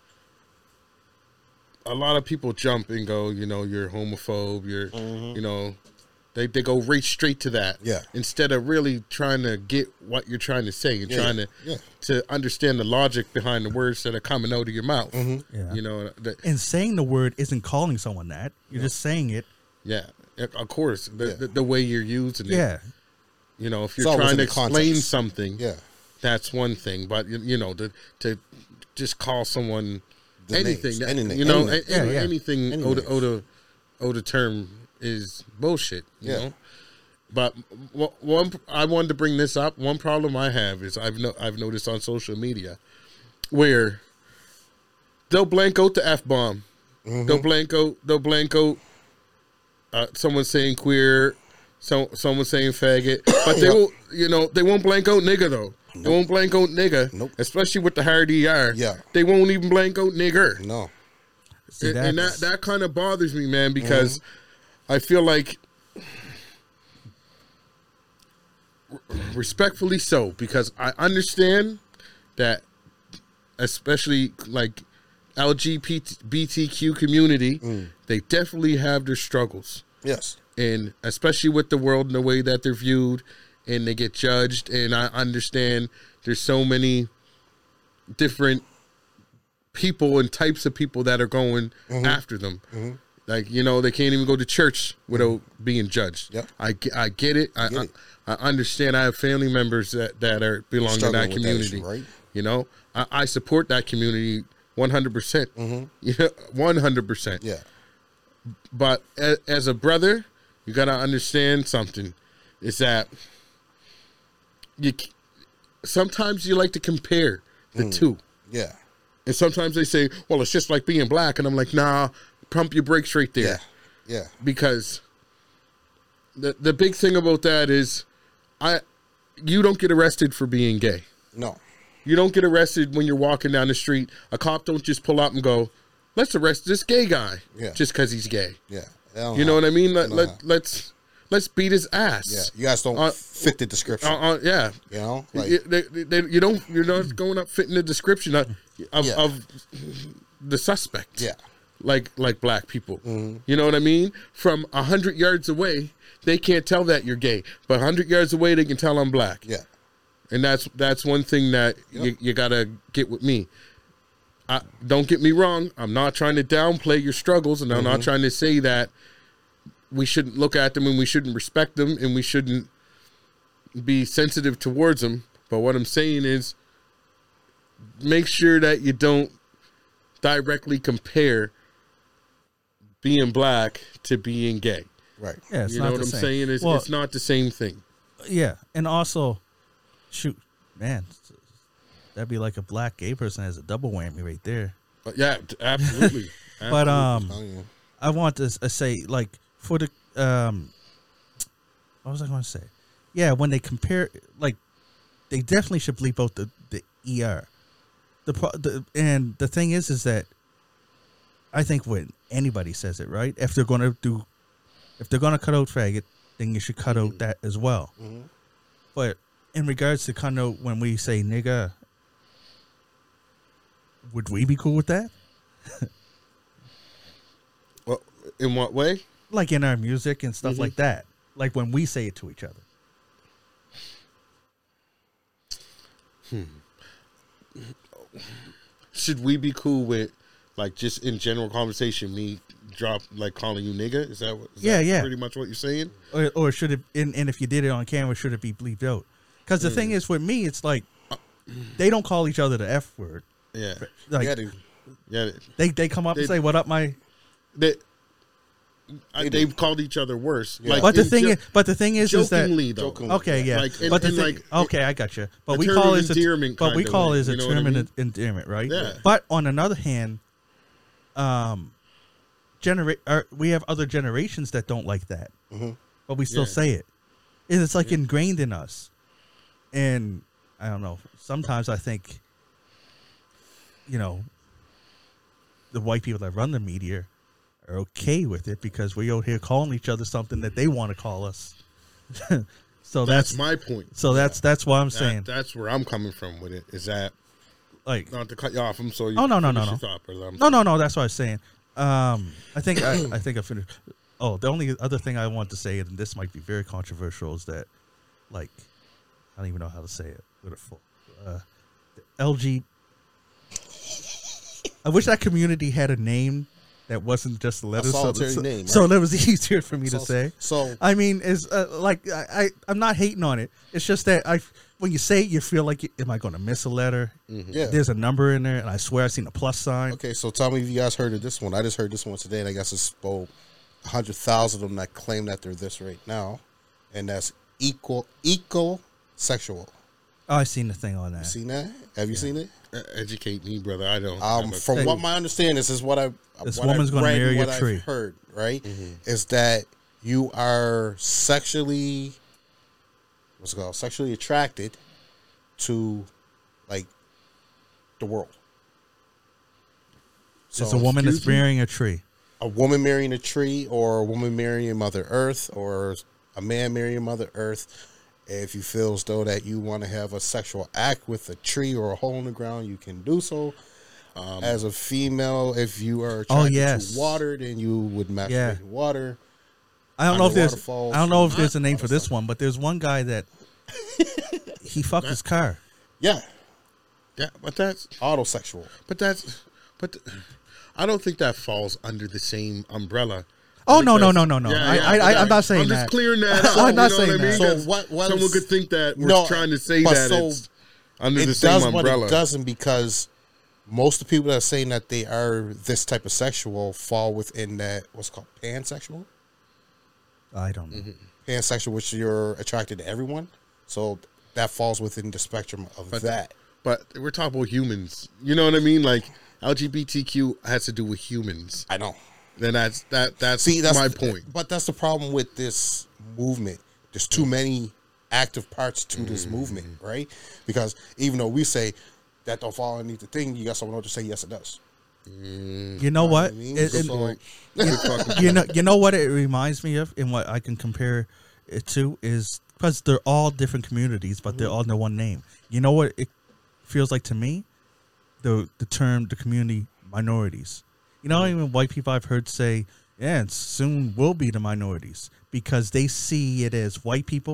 a lot of people jump and go, you know, you're homophobe, you're, you know, they go right straight to that. Yeah. Instead of really trying to get what you're trying to say and trying to understand the logic behind the words that are coming out of your mouth. Yeah. You know, and saying the word isn't calling someone that. You're just saying it. Yeah. Of course, the way you're using it. Yeah. You know, if you're trying to explain something, that's one thing. But you know, to just call someone anything, anything out of term is bullshit. You know. But one, I wanted to bring this up. One problem I have is I've noticed on social media where they'll blank out the F-bomb, they'll blank out. Someone saying queer, someone saying faggot, but they won't. You know, they won't blank out nigga though. Nope. They won't blank out nigga. Nope. Especially with the hard ER. Yeah. They won't even blank out nigger. No. See, and that kind of bothers me, man, because I feel like, respectfully so, because I understand that, especially like LGBTQ community, they definitely have their struggles. Yes. And especially with the world and the way that they're viewed and they get judged. And I understand there's so many different people and types of people that are going after them. Like, you know, they can't even go to church without being judged. Yep. I get it. I understand. I have family members that belong to that community. That issue, right? You know, I support that community 100%. Yeah, 100%. Yeah. But as a brother, you got to understand something. Is that sometimes you like to compare the two. Yeah. And sometimes they say, well, it's just like being black. And I'm like, nah, pump your brakes right there. Yeah. Yeah. Because the big thing about that is you don't get arrested for being gay. No. You don't get arrested when you're walking down the street. A cop don't just pull up and go, let's arrest this gay guy just because he's gay. Yeah. You know what I mean? Let's beat his ass. Yeah. You guys don't fit the description. Yeah. You know? Like, you're not going up fitting the description of the suspect. Yeah. Like black people. You know what I mean? From 100 yards away, they can't tell that you're gay. But 100 yards away, they can tell I'm black. Yeah. And that's one thing that you gotta get with me. Don't get me wrong. I'm not trying to downplay your struggles, and I'm not trying to say that we shouldn't look at them and we shouldn't respect them and we shouldn't be sensitive towards them. But what I'm saying is, make sure that you don't directly compare being black to being gay. Right. Yeah, it's You not know what the I'm same. saying? It's not the same thing. Yeah, and also, shoot, man, that'd be like a black gay person has a double whammy right there. But yeah, absolutely. But Oh, yeah. I want to say, like, for the what was I going to say? Yeah, when they compare, like, they definitely should bleep out the ER. And the thing is that I think when anybody says it, right, if they're gonna cut out faggot, then you should cut out that as well. Mm-hmm. But in regards to kind of when we say nigga, would we be cool with that? Well, in what way? Like in our music and stuff like that. Like when we say it to each other. Should we be cool with, like, just in general conversation, me calling you nigga? Is that Yeah. pretty much what you're saying? Or should it, and if you did it on camera, should it be bleeped out? Because the thing is, with me, it's like, they don't call each other the F word. Yeah. Like, Yeah, dude. Yeah. they come up and say, what up, my... They've called each other worse. Yeah. Like, But the thing is jokingly, that... though. Jokingly. Okay, yeah. Like, but the and thing, like, okay, I got you. But a we term call of it endearment but we kinda call way, it a you know what term I of mean? endearment, right? Yeah. But on another hand, we have other generations that don't like that, but we still Yeah. say it. And it's like ingrained in us. And I don't know. Sometimes I think, you know, the white people that run the media are okay with it because we're out here calling each other something that they want to call us. So That's my point. So that's what I'm saying. That's where I'm coming from with it. Is that, Like, not to cut you off? I'm sorry. Oh, no. Finish your thought, brother. no. That's what I was saying. I think I finished. Oh, the only other thing I want to say, and this might be very controversial, is that, like, I don't even know how to say it with a full the LG. I wish that community had a name that wasn't just a letter, solitary name, so right? that was easier for me to say. So I mean, it's like I'm not hating on it. It's just that when you say it, you feel like, am I going to miss a letter? yeah. There's a number in there, and I swear I seen a plus sign. Okay, so tell me if you guys heard of this one. I just heard this one today, and I guess it's about 100,000 of them that claim that they're this right now, and that's eco-sexual. Oh, I seen the thing on that. You seen that? Have you seen it? Educate me, brother. I don't. From what my understanding is what This what woman's I've gonna read marry and a what tree. I've heard, right? Is that you are sexually, what's it called? Sexually attracted to, like, the world. It's a woman that's excuse me? marrying a tree. A woman marrying a tree, or a woman marrying Mother Earth, or a man marrying Mother Earth. If you feel as though that you want to have a sexual act with a tree or a hole in the ground, you can do so. As a female, if you are attracted to water, then you would masturbate in water. I don't know if there's waterfalls, I don't know if there's a name for this one, but there's one guy that he fucked his car. Yeah, Yeah, but that's autosexual. I don't think that falls under the same umbrella. Oh, I think no. that's- I'm not saying I'm that. just clearing that up. I'm not you know saying what I mean? that. So 'Cause what someone is- could think that we're No, trying to say but that so it's under It the same does, but umbrella. it doesn't, because most of the people that are saying that they are this type of sexual fall within that, what's called pansexual. I don't know. Pansexual, which you're attracted to everyone. So that falls within the spectrum of that. But we're talking about humans. You know what I mean? Like, LGBTQ has to do with humans. I know. Then that's See, that's my point. But that's the problem with this movement. There's too many active parts to this movement, right? Because even though we say that don't fall underneath the thing, you got someone else to say yes, it does. You know what? I mean? So, You know what it reminds me of, and what I can compare it to is because they're all different communities, but they're all under one name. You know what it feels like to me? The term, the community minorities. You know, even white people I've heard say, yeah, and soon will be the minorities, because they see it as white people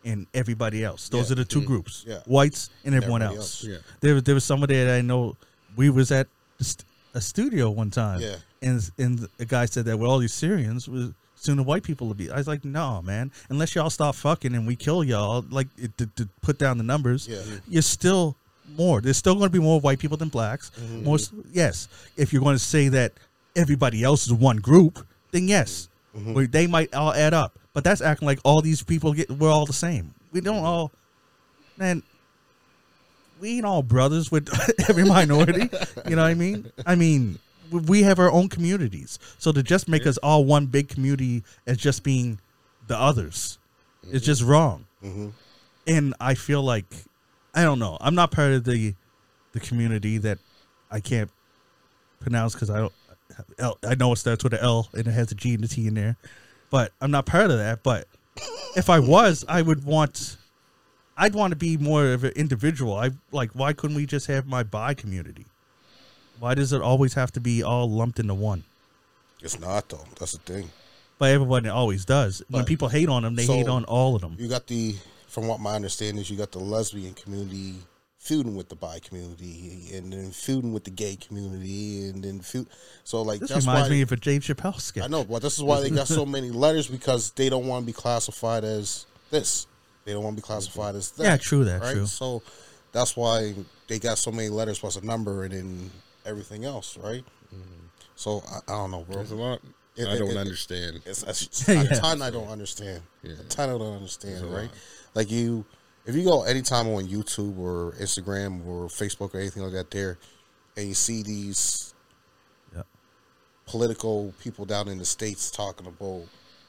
and everybody else. Those Yeah. are the two groups: Yeah. whites and everyone Everybody else. else. There was somebody that I know. We was at a studio one time, Yeah. and the guy said that, well, all these Syrians was soon the white people will be. I was like, no, man, unless y'all stop fucking and we kill y'all, like to put down the numbers, Yeah. you're still more. There's still going to be more white people than blacks. More, yes. If you're going to say that everybody else is one group, then yes, they might all add up. But that's acting like all these people we're all the same. We don't all, man. We ain't all brothers with every minority. You know what I mean? I mean, we have our own communities. So to just make us all one big community as just being the others is just wrong. And I feel like, I don't know. I'm not part of the community that I can't pronounce because I know it starts with an L and it has a G and a T in there. But I'm not part of that. But if I was, I'd want to be more of an individual. Why couldn't we just have my bi community? Why does it always have to be all lumped into one? It's not though. That's the thing. But everyone always does. When But- people hate on them, they so- hate on all of them. You got from what my understanding is, you got the lesbian community feuding with the bi community, and then feuding with the gay community, and then so like This that's reminds why me of a James Chappelle sketch. I know, but this is why they got so many letters, because they don't want to be classified as this. They don't want to be classified as that. Yeah, true that, right? true. So that's why they got so many letters plus a number and then everything else, right? So I don't know, bro. There's a lot I don't understand. It's Yeah. a ton I don't understand. Yeah. A ton I don't understand, There's a right? lot. Like if you go anytime on YouTube or Instagram or Facebook or anything like that there, and you see these Yeah. political people down in the States talking about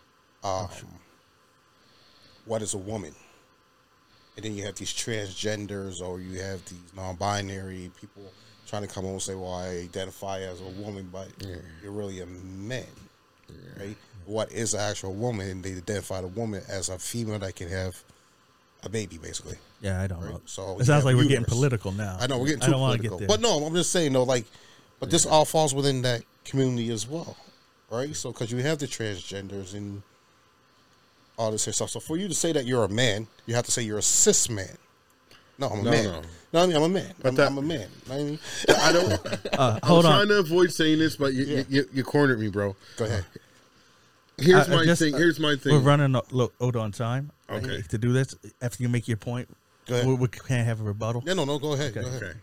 what is a woman, and then you have these transgenders or you have these non-binary people trying to come on and say, well, I identify as a woman, but you're really a man, right? What is an actual woman? And they identify the woman as a female that can have a baby, basically. Yeah, I don't Right. know. So It you sounds have like we're getting uterus. political now. I know we're getting I too don't wanna political, get there. but no, I'm just saying though, like, but this all falls within that community as well, right? So because you have the transgenders and all this here stuff. So for you to say that you're a man, you have to say you're a cis man. No, I'm a man. No, I mean I'm a man. I'm a man. You know what I mean, I don't. Hold I'm on. trying to avoid saying this, but you cornered me, bro. go ahead. Here's I my just- thing. Here's my We're thing. running out on time. I Okay. hate to do this. After you make your point, Go ahead. we can't have a rebuttal. Yeah, no, go ahead. Go ahead. Okay.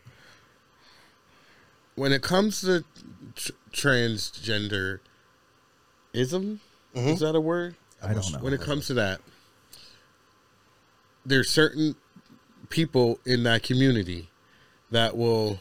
When it comes to transgenderism, is that a word? I don't know. When it comes to that, there's certain people in that community that will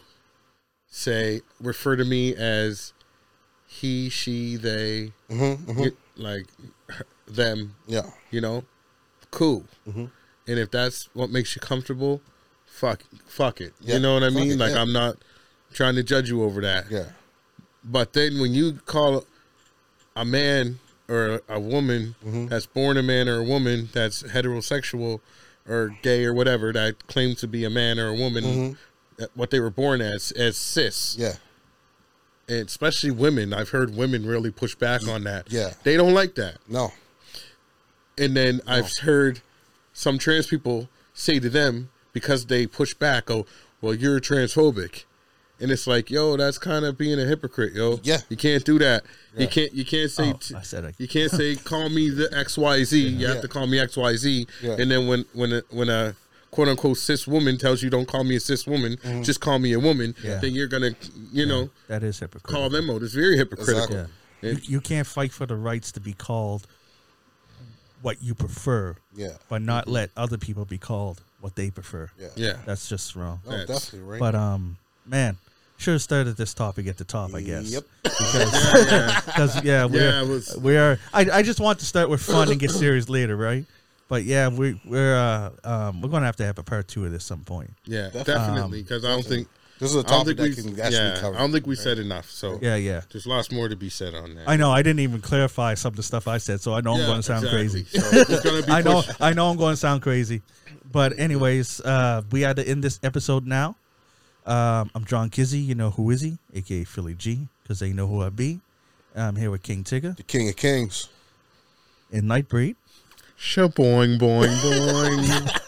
refer to me as he, she, they, like them, Yeah. cool. And if that's what makes you comfortable, fuck it. Yeah, You know what I fuck mean? it, Like, yeah. I'm not trying to judge you over that. Yeah. But then when you call a man or a woman that's born a man or a woman that's heterosexual or gay or whatever, that claims to be a man or a woman, what they were born as cis. Yeah. And especially women. I've heard women really push back on that. Yeah. They don't like that. No. And then I've heard some trans people say to them, because they push back, oh, well, you're transphobic. And it's like, yo, that's kind of being a hypocrite, yo. Yeah. You can't do that. Yeah. You can't say I said it. you can't say call me the XYZ. You Yeah. have to call me XYZ. Yeah. And then when a quote unquote cis woman tells you don't call me a cis woman, just call me a woman, Yeah. then you're gonna, That is hypocritical. call them out. It's very hypocritical. Exactly. Yeah. You can't fight for the rights to be called what you prefer, Yeah. but not let other people be called what they prefer. Yeah. Yeah. That's just wrong. No, That's- definitely right. But man, should have started this topic at the top, I guess. Yep. Because Yeah, it was- we are. I just want to start with fun and get serious later, right? But yeah, we're gonna have to have a part 2 of this some point. Yeah, definitely. Because I don't think This is a I don't topic think that we can actually cover. I don't think we said enough. So Yeah. there's lots more to be said on that. I know. I didn't even clarify some of the stuff I said, so I know I'm Yeah, going to sound exactly. crazy. So it's gonna be I know. pushed. I know. I'm going to sound crazy. But anyways, we had to end this episode now. I'm John Kizzy. You know who is he? AKA Philly G, because they know who I be. I'm here with King Tigger The King of Kings. and Nightbreed. Shaboing, boing, boing.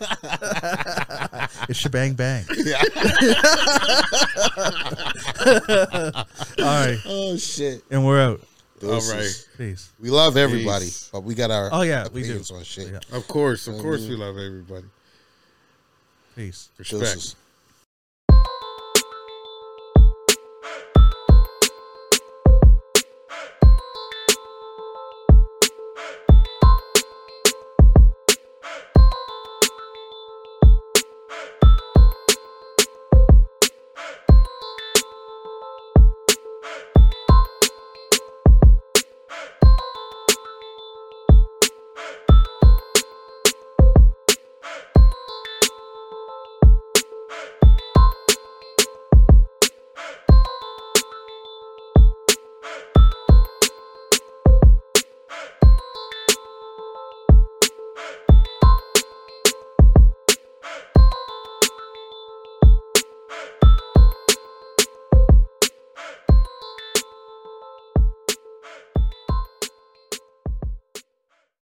It's shebang bang. Yeah. All right, Oh shit. and we're out. All right. Peace. We love everybody, Peace. but we got our Oh, yeah, we do. opinions on shit. Yeah. Of course we love everybody. Peace. Respect. Deuces.